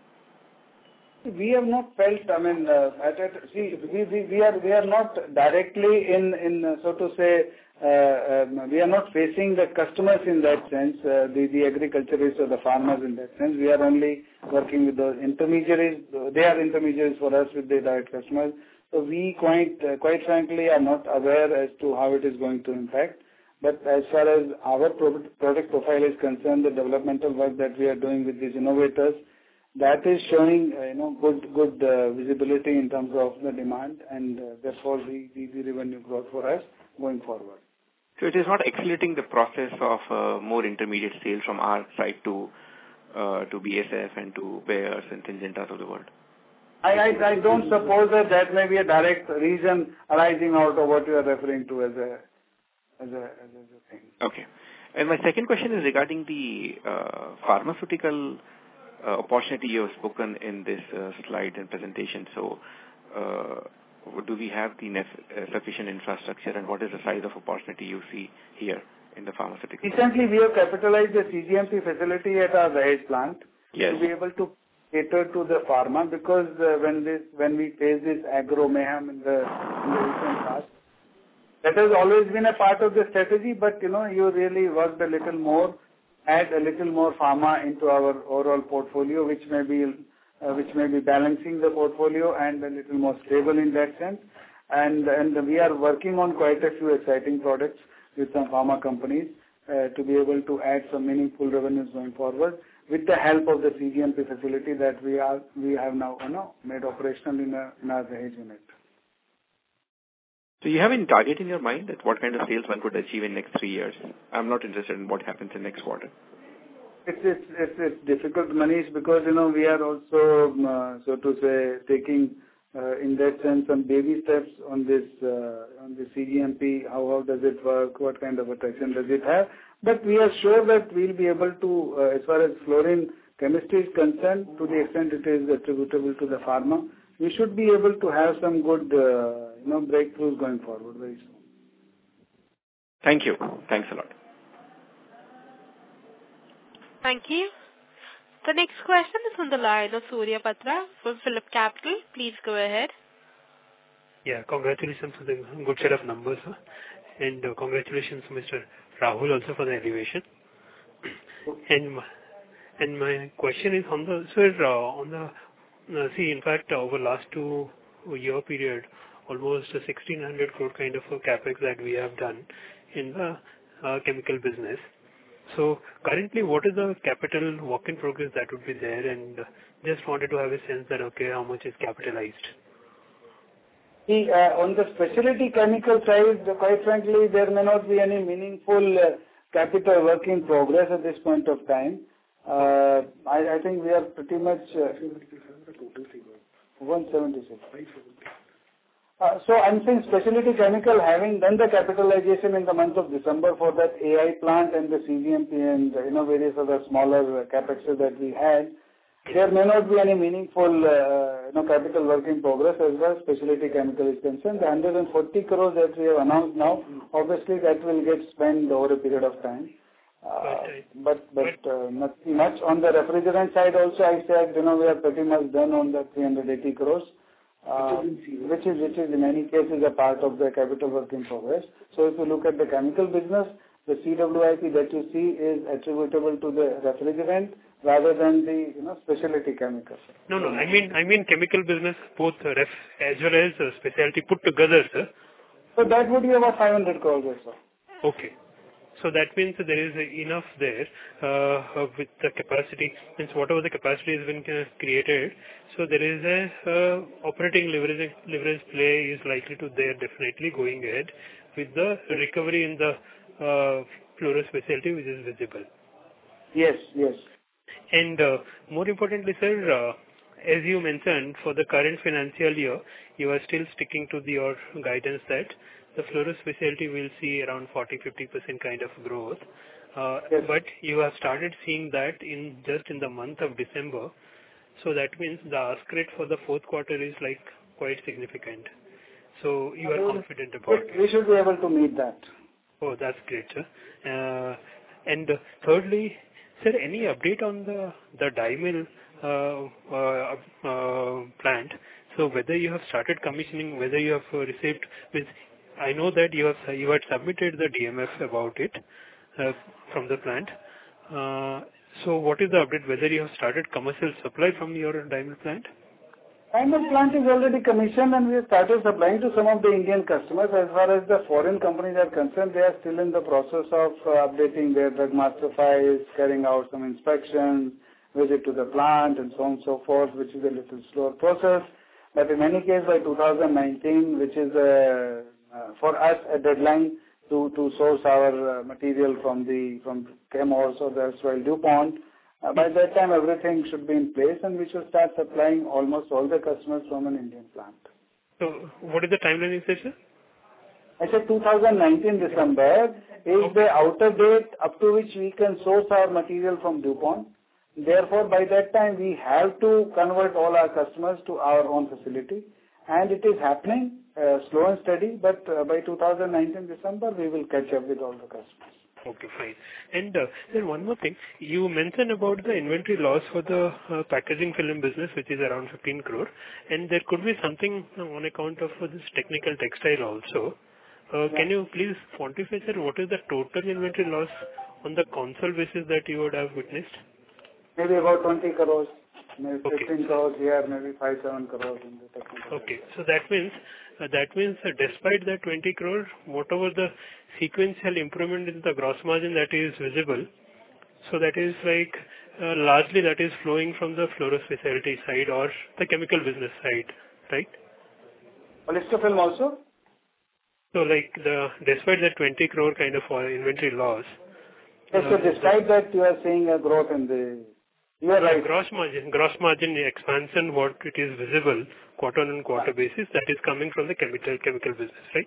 We have not felt, I mean, uh, at, at, see, we, we, we are we are not directly in, in uh, so to say, uh, um, we are not facing the customers in that sense, uh, the, the agriculturists or the farmers in that sense. We are only working with those intermediaries. They are intermediaries for us with the direct customers. So we quite, uh, quite frankly, are not aware as to how it is going to impact. But as far as our product profile is concerned, the developmental work that we are doing with these innovators, that is showing, uh, you know, good good uh, visibility in terms of the demand, and uh, therefore the, the, the revenue growth for us going forward. So it is not accelerating the process of uh, more intermediate sales from our side to uh, to B S F and to Bayers and Syngentas of the world. I, I I don't suppose that that may be a direct reason arising out of what you are referring to as a as a as a thing. Okay. And my second question is regarding the uh, pharmaceutical uh, opportunity you have spoken in this uh, slide and presentation. So, uh, do we have the nef- uh, sufficient infrastructure, and what is the size of opportunity you see here in the pharmaceutical? Recently, we have capitalized the C G M P facility at our Dahej plant yes. to be able to cater to the pharma, because uh, when this when we face this agro mayhem in the in the recent past, that has always been a part of the strategy. But you know, you really worked a little more, add a little more pharma into our overall portfolio, which may be uh, which may be balancing the portfolio and a little more stable in that sense. And and we are working on quite a few exciting products with some pharma companies uh, to be able to add some meaningful revenues going forward, with the help of the C G M P facility that we are we have now you know, made operational in, a, in our Dahej unit. So you have any target in your mind that what kind of sales one could achieve in next three years? I'm not interested in what happens in next quarter. It's it's it's, it's difficult, Manish, because you know we are also um, uh, so to say taking uh, in that sense some baby steps on this uh, on the C G M P. How how does it work? What kind of attraction does it have? But we are sure that we'll be able to, uh, as far as fluorine chemistry is concerned, to the extent it is attributable to the pharma, we should be able to have some good, uh, you know, breakthroughs going forward very soon. Thank you. Thanks a lot. Thank you. The next question is on the line of Surya Patra from Phillip Capital. Please go ahead. Yeah, congratulations for the good set of numbers, sir. And uh, congratulations, Mister Rahul, also for the elevation. And my, and my question is on the sir uh, on the uh, see in fact uh, over last two year period, almost a sixteen hundred crore kind of a capex that we have done in the uh, chemical business. So currently, what is the capital work in progress that would be there? And uh, just wanted to have a sense that okay, how much is capitalized? See, uh, on the specialty chemical side, quite frankly, there may not be any meaningful uh, capital work in progress at this point of time. Uh, I, I think we are pretty much uh, one seventy-six. Uh, so I'm saying specialty chemical, having done the capitalization in the month of December for that A I plant and the C G M P and you know various other smaller uh, capexes that we had, there may not be any meaningful uh, you know, capital work in progress as far as specialty chemical is concerned. The one hundred forty crores that we have announced now, obviously that will get spent over a period of time. Uh, but but uh, nothing much. On the refrigerant side also, I said, you know, we are pretty much done on the three hundred eighty crores, uh, which is which is in any case is a part of the capital work in progress. So if you look at the chemical business, the C W I P that you see is attributable to the refrigerant rather than the, you know, specialty chemicals. No, no. I mean, I mean chemical business, both ref as well as uh, specialty put together, sir. So that would be about five hundred crores or so. Okay. So that means there is enough there uh, with the capacity, means whatever the capacity has been uh, created, so there is a uh, operating leverage, leverage play is likely to there definitely going ahead with the recovery in the uh, fluoro specialty which is visible. Yes, yes. And uh, more importantly, sir, uh, as you mentioned, for the current financial year, you are still sticking to the, your guidance that the fluoro specialty will see around forty to fifty percent kind of growth. Uh, yes. But you have started seeing that in just in the month of December. So that means the ask rate for the fourth quarter is like quite significant. So you are confident about it. We should be able to meet that. Oh, that's great, sir. Uh, and uh, thirdly, sir, any update on the the dye mill uh, uh, uh, plant? So whether you have started commissioning, whether you have uh, received, with, I know that you have you had submitted the D M F about it uh, from the plant. Uh, so what is the update? Whether you have started commercial supply from your dye mill plant? Dye mill plant is already commissioned and we have started supplying to some of the Indian customers. As far as the foreign companies are concerned, they are still in the process of uh, updating their drug master files, carrying out some inspections, visit to the plant and so on and so forth, which is a little slower process. But in any case, by two thousand nineteen, which is uh, uh, for us a deadline to, to source our uh, material from the from Chemours or the erstwhile DuPont, uh, by that time everything should be in place and we should start supplying almost all the customers from an Indian plant. So what is the timeline you said, sir? I said two thousand nineteen December is Okay. the outer date up to which we can source our material from DuPont. Therefore, by that time, we have to convert all our customers to our own facility. And it is happening, uh, slow and steady, but uh, by two thousand nineteen December, we will catch up with all the customers. Okay, fine. And uh, then one more thing. You mentioned about the inventory loss for the uh, packaging film business, which is around fifteen crore. And there could be something on account of uh, this technical textile also. Uh, Yeah. Can you please quantify, sir, what is the total inventory loss on the console basis that you would have witnessed? Maybe about twenty crores, maybe Okay. fifteen crores here, maybe five, seven crores in the technical. Okay. So that means, uh, that means uh, despite the twenty crore, whatever the sequential improvement in the gross margin that is visible, so that is like, uh, largely that is flowing from the fluoro specialty side or the chemical business side, right? Polyester film also? So like the, despite the twenty crore kind of uh, inventory loss. Yes, so uh, despite that, you are seeing a growth in the... You are right. Gross margin, gross margin expansion, what it is visible quarter on quarter basis, that is coming from the chemical chemical business, right?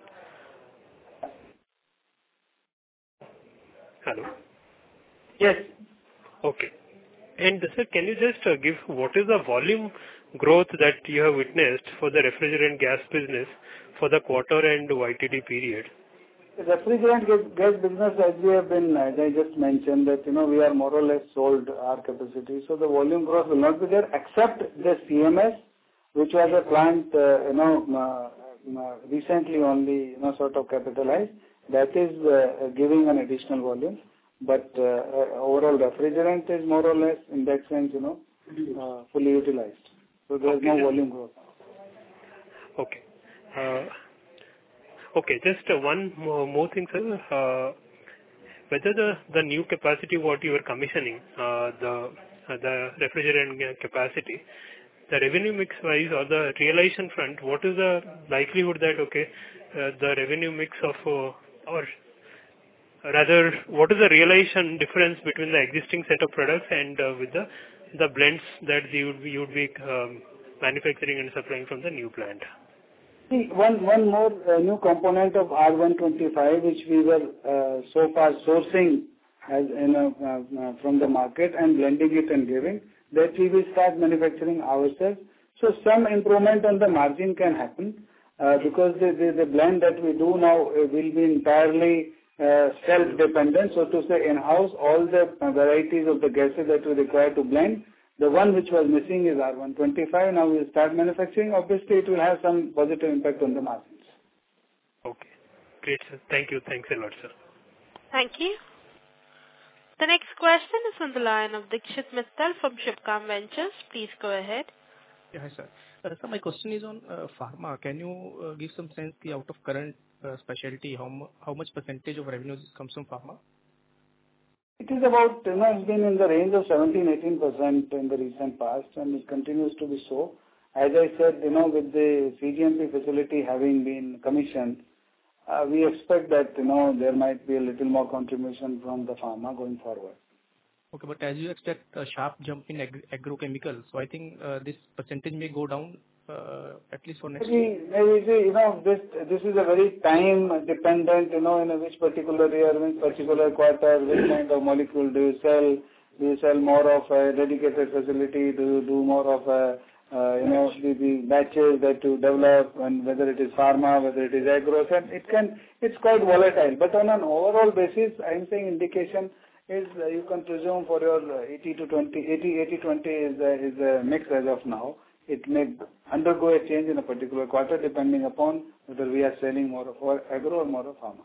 Hello? Yes. Okay. And sir, can you just uh, give what is the volume growth that you have witnessed for the refrigerant gas business for the quarter and Y T D period? The refrigerant gas, gas business, as we have been, as I just mentioned, that, you know, we are more or less sold our capacity. So the volume growth will not be there except the C M S, which was a plant, uh, you know, uh, uh, recently only, you know, sort of capitalized. That is uh, giving an additional volume. But uh, uh, overall refrigerant is more or less, in that sense, you know, uh, fully utilized. So there is Okay. no volume growth. Okay. Uh, Okay, just uh, one more, more thing, sir. Uh, whether the, the new capacity what you are commissioning, uh, the uh, the refrigerant capacity, the revenue mix wise or the realization front, what is the likelihood that okay, uh, the revenue mix of uh, or rather, what is the realization difference between the existing set of products and uh, with the the blends that you would be, you would be um, manufacturing and supplying from the new plant? See, one one more uh, new component of R one twenty-five, which we were uh, so far sourcing as you know, uh, uh, from the market and blending it and giving, that we will start manufacturing ourselves. So some improvement on the margin can happen uh, because the, the, the blend that we do now uh, will be entirely uh, self-dependent, so to say in-house, all the uh, varieties of the gases that we require to blend. The one which was missing is R one twenty-five. Now we'll start manufacturing. Obviously, it will have some positive impact on the margins. Okay. Great, sir. Thank you. Thanks a lot, sir. Thank you. The next question is on the line of Dikshit Mittal from Shubhkam Ventures. Please go ahead. Yeah, hi, sir. Uh, so my question is on uh, pharma. Can you uh, give some sense the out of current uh, specialty, how, mu- how much percentage of revenues comes from pharma? It is about, you know, it's been in the range of seventeen to eighteen percent in the recent past, and it continues to be so. As I said, you know, with the C G M P facility having been commissioned, uh, we expect that, you know, there might be a little more contribution from the pharma going forward. Okay, but as you expect a sharp jump in ag- agrochemicals, so I think uh, this percentage may go down uh, at least for next year. Maybe, maybe, you know, this this is a very time dependent, you know, in a which particular year, which particular quarter, which kind of molecule do you sell? Do you sell more of a dedicated facility? Do you do more of a, uh, you know, the, the batches that you develop, and whether it is pharma, whether it is agro, and it can, it's quite volatile. But on an overall basis, I'm saying indication is uh, you can presume for your uh, eighty to twenty, eighty, eighty, twenty is a, is a mix as of now. It may undergo a change in a particular quarter depending upon whether we are selling more of agro or more of pharma.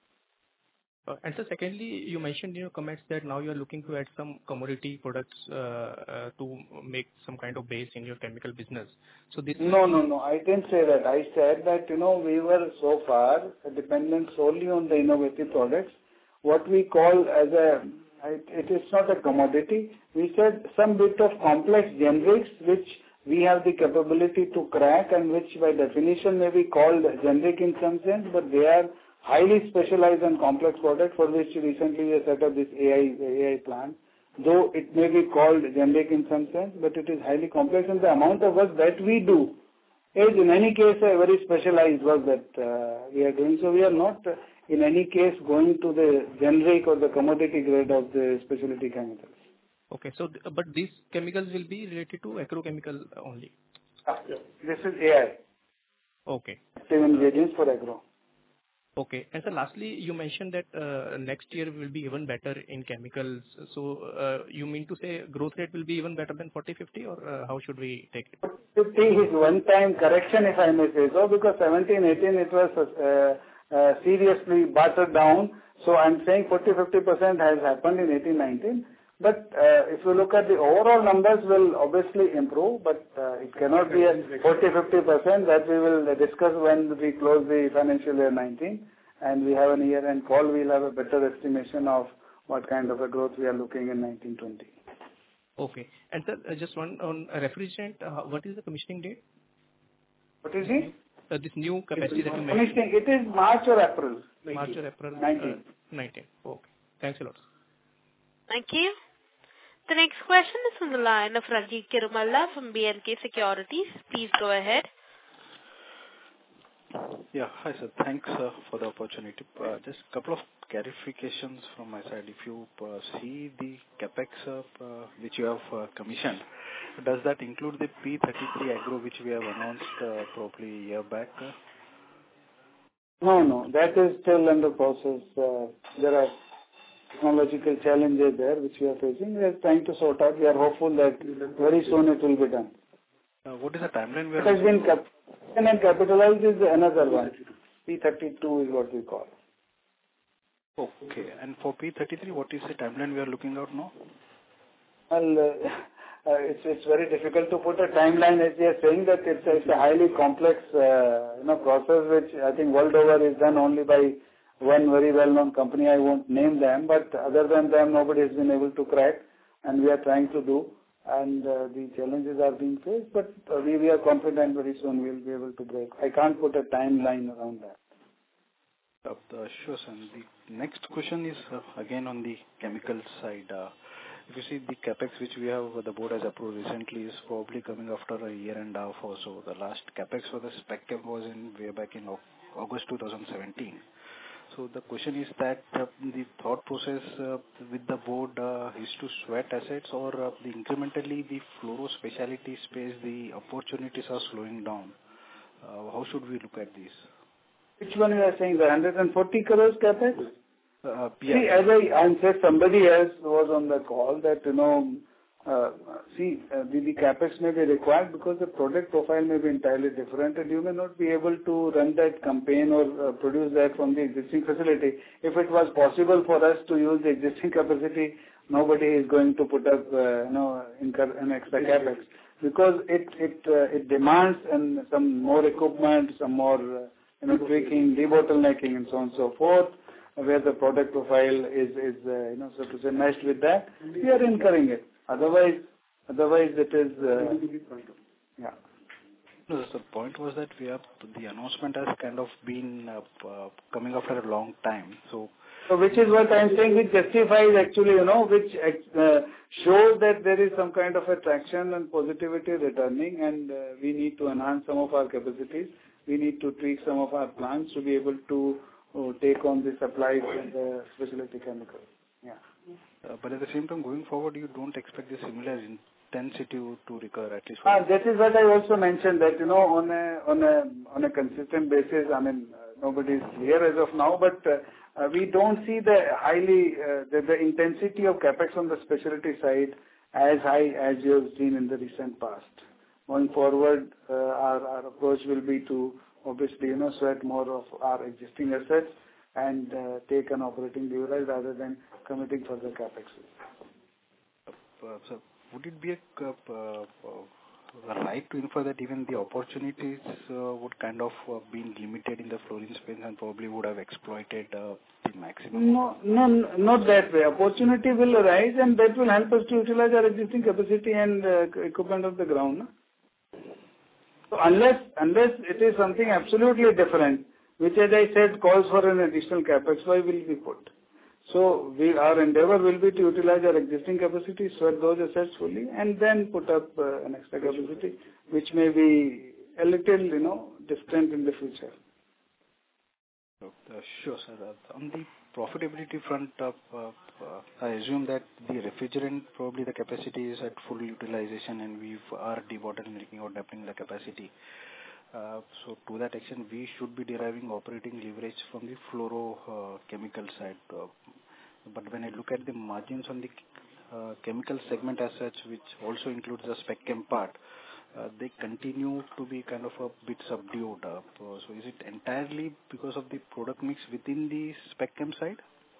Uh, and so secondly, you mentioned in your comments that now you are looking to add some commodity products uh, uh, to make some kind of base in your chemical business. So this No, no, no. I didn't say that. I said that, you know, we were so far dependent solely on the innovative products. What we call as a, it is not a commodity. We said some bit of complex generics which we have the capability to crack and which by definition may be called generic in some sense, but they are highly specialized and complex products for which recently we set up this A I, A I plant. Though it may be called generic in some sense, but it is highly complex, and the amount of work that we do is in any case a very specialized work that uh, we are doing. So we are not uh, in any case going to the generic or the commodity grade of the specialty chemicals. Okay, so th- but these chemicals will be related to agrochemical only. This is A I. Okay. Active ingredients for agro. Okay. And so lastly, you mentioned that uh, next year will be even better in chemicals. So uh, you mean to say growth rate will be even better than forty fifty, or uh, how should we take it? fifty is one-time correction, if I may say so, because seventeen, eighteen it was uh, uh, seriously battered down. So I'm saying forty to fifty percent has happened in eighteen, nineteen. But uh, if you look at the overall numbers will obviously improve, but uh, it cannot be a forty to fifty percent that we will discuss when we close the financial year nineteen and we have an year-end call. We'll have a better estimation of what kind of a growth we are looking in nineteen twenty. Okay. And sir, uh, just one on uh, refrigerant, uh, what is the commissioning date? What is it? Uh, this new capacity that you mentioned. Commissioning, it is March or April. March or April? nineteen. Uh, nineteen. Okay. Thanks a lot. Thank you. The next question is from the line of Ranjit Kirumalla from B N K Securities. Please go ahead. Yeah, hi sir. Thanks uh, for the opportunity. Uh, just a couple of clarifications from my side. If you uh, see the capex uh, uh, which you have uh, commissioned, does that include the P thirty-three agro which we have announced uh, probably a year back? Uh? No, no, that is still under process. Uh, there are technological challenges there which we are facing. We are trying to sort out. We are hopeful that very soon it will be done. Uh, what is the timeline we are? It has been cap- and capitalized is another one. P thirty-two is what we call. Okay. And for P thirty-three, what is the timeline we are looking out now? Well, uh, uh, it's it's very difficult to put a timeline, as you are saying that it's, it's a highly complex uh, you know process which I think world over is done only by one very well-known company. I won't name them, but other than them, nobody has been able to crack, and we are trying to do. And uh, the challenges are being faced, but uh, we, we are confident very soon we will be able to break. I can't put a timeline around that. Uh, sure, sir. The next question is uh, again on the chemical side. Uh, if you see the capex which we have, the board has approved recently, is probably coming after a year and a half or so. The last capex for the spec chem was in way back in August two thousand seventeen. So the question is that uh, the thought process uh, with the board uh, is to sweat assets, or uh, the incrementally the fluoro specialty space, the opportunities are slowing down. Uh, how should we look at this? Which one you are saying, the one hundred forty crores capex? Uh, yeah. See, as I answered, somebody else was on the call that, you know, uh, see, uh, the, the capex may be required because the product profile may be entirely different, and you may not be able to run that campaign or uh, produce that from the existing facility. If it was possible for us to use the existing capacity, nobody is going to put up, uh, you know, incur an extra capex, because it it uh, it demands and some more equipment, some more uh, you know tweaking, debottlenecking, and so on and so forth, where the product profile is is uh, you know so to say meshed with that. We are incurring it. Otherwise, otherwise it is uh, yeah. No, the point was that we have the announcement has kind of been uh, uh, coming after a long time. So. So which is what I am saying, which justifies actually, you know, which uh, shows that there is some kind of attraction and positivity returning, and uh, we need to enhance some of our capacities. We need to tweak some of our plants to be able to uh, take on the supplies and the specialty chemicals. Yeah. Uh, but at the same time, going forward, you don't expect the similar intensity to, to recur at least. Ah, that is what I also mentioned, that you know on a on a on a consistent basis. I mean, uh, nobody is clear as of now, but. Uh, Uh, we don't see the highly uh, the, the intensity of capex on the specialty side as high as you have seen in the recent past. Going forward, uh, our, our approach will be to obviously you know sweat more of our existing assets and uh, take an operating leverage rather than committing further capex. Uh, so, would it be a uh, uh, right to infer that even the opportunities uh, would kind of uh, been limited in the fluorine space and probably would have exploited uh, the maximum? No, no, not that way. Opportunity will arise, and that will help us to utilize our existing capacity and uh, equipment of the ground. No? So unless unless it is something absolutely different, which as I said calls for an additional capex, why will we put? So we, our endeavor will be to utilize our existing capacity, sweat those assets fully, and then put up uh, an extra capacity, which may be a little, you know, distant in the future. Uh, sure, sir. Uh, on the profitability front, uh, uh, I assume that the refrigerant, probably the capacity is at full utilization, and we are debottlenecking or doubling the capacity. Uh, so to that extent, we should be deriving operating leverage from the fluorochemical uh, side. Uh, but when I look at the margins on the uh, chemical segment as such, which also includes the spec chem part, uh, they continue to be kind of a bit subdued. Uh, so is it entirely because of the product mix within the spec chem side?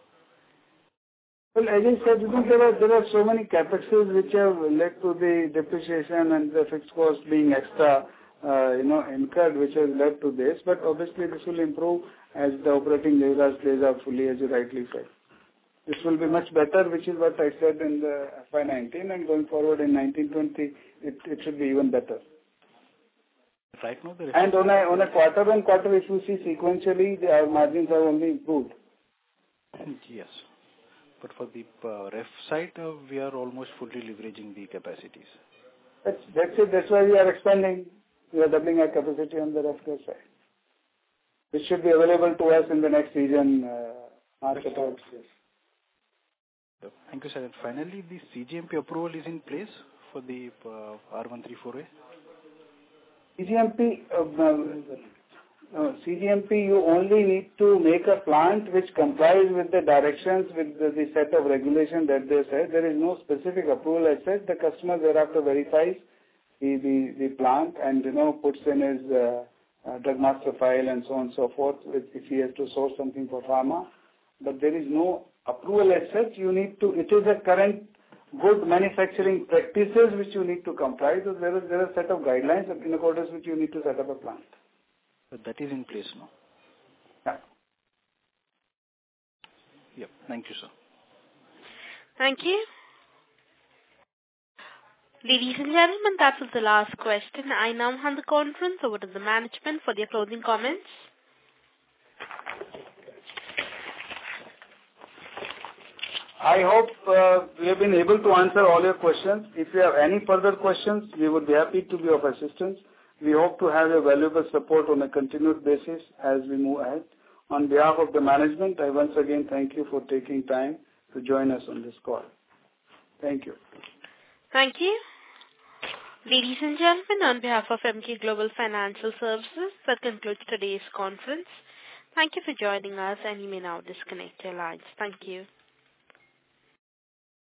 Well, as I said, you know, there are there are so many capexes which have led to the depreciation and the fixed cost being extra. Uh, you know, incurred, which has led to this, but obviously this will improve as the operating leverage plays out fully, as you rightly said. This will be much better, which is what I said in the F Y nineteen, and going forward in nineteen twenty, it, it should be even better. Right now, the and on a on a quarter on quarter, if you see sequentially, the, our margins have only improved. Yes, but for the uh, ref side, uh, we are almost fully leveraging the capacities. That's that's it. That's why we are expanding. We are doubling our capacity on the ref gas side, which should be available to us in the next season, uh, March about. Yes. Thank you, sir. And finally, the C G M P approval is in place for the uh, R one thirty-four A? C G M P, uh, uh, C G M P, you only need to make a plant which complies with the directions, with the, the set of regulation that they said. There is no specific approval as such. The customer thereafter verifies the, the, the plant and, you know, puts in his uh, uh, drug master file and so on and so forth if he has to source something for pharma. But there is no approval as such. You need to, it is a current good manufacturing practices which you need to comply. So there is, there is a set of guidelines in accordance with which you need to set up a plant. But that is in place now. Yeah. Yep. Thank you, sir. Thank you. Ladies and gentlemen, that was the last question. I now hand the conference over to the management for their closing comments. I hope uh, we have been able to answer all your questions. If you have any further questions, we would be happy to be of assistance. We hope to have your valuable support on a continued basis as we move ahead. On behalf of the management, I once again thank you for taking time to join us on this call. Thank you. Thank you. Ladies and gentlemen, on behalf of Emkay Global Financial Services, that concludes today's conference. Thank you for joining us, and you may now disconnect your lines. Thank you.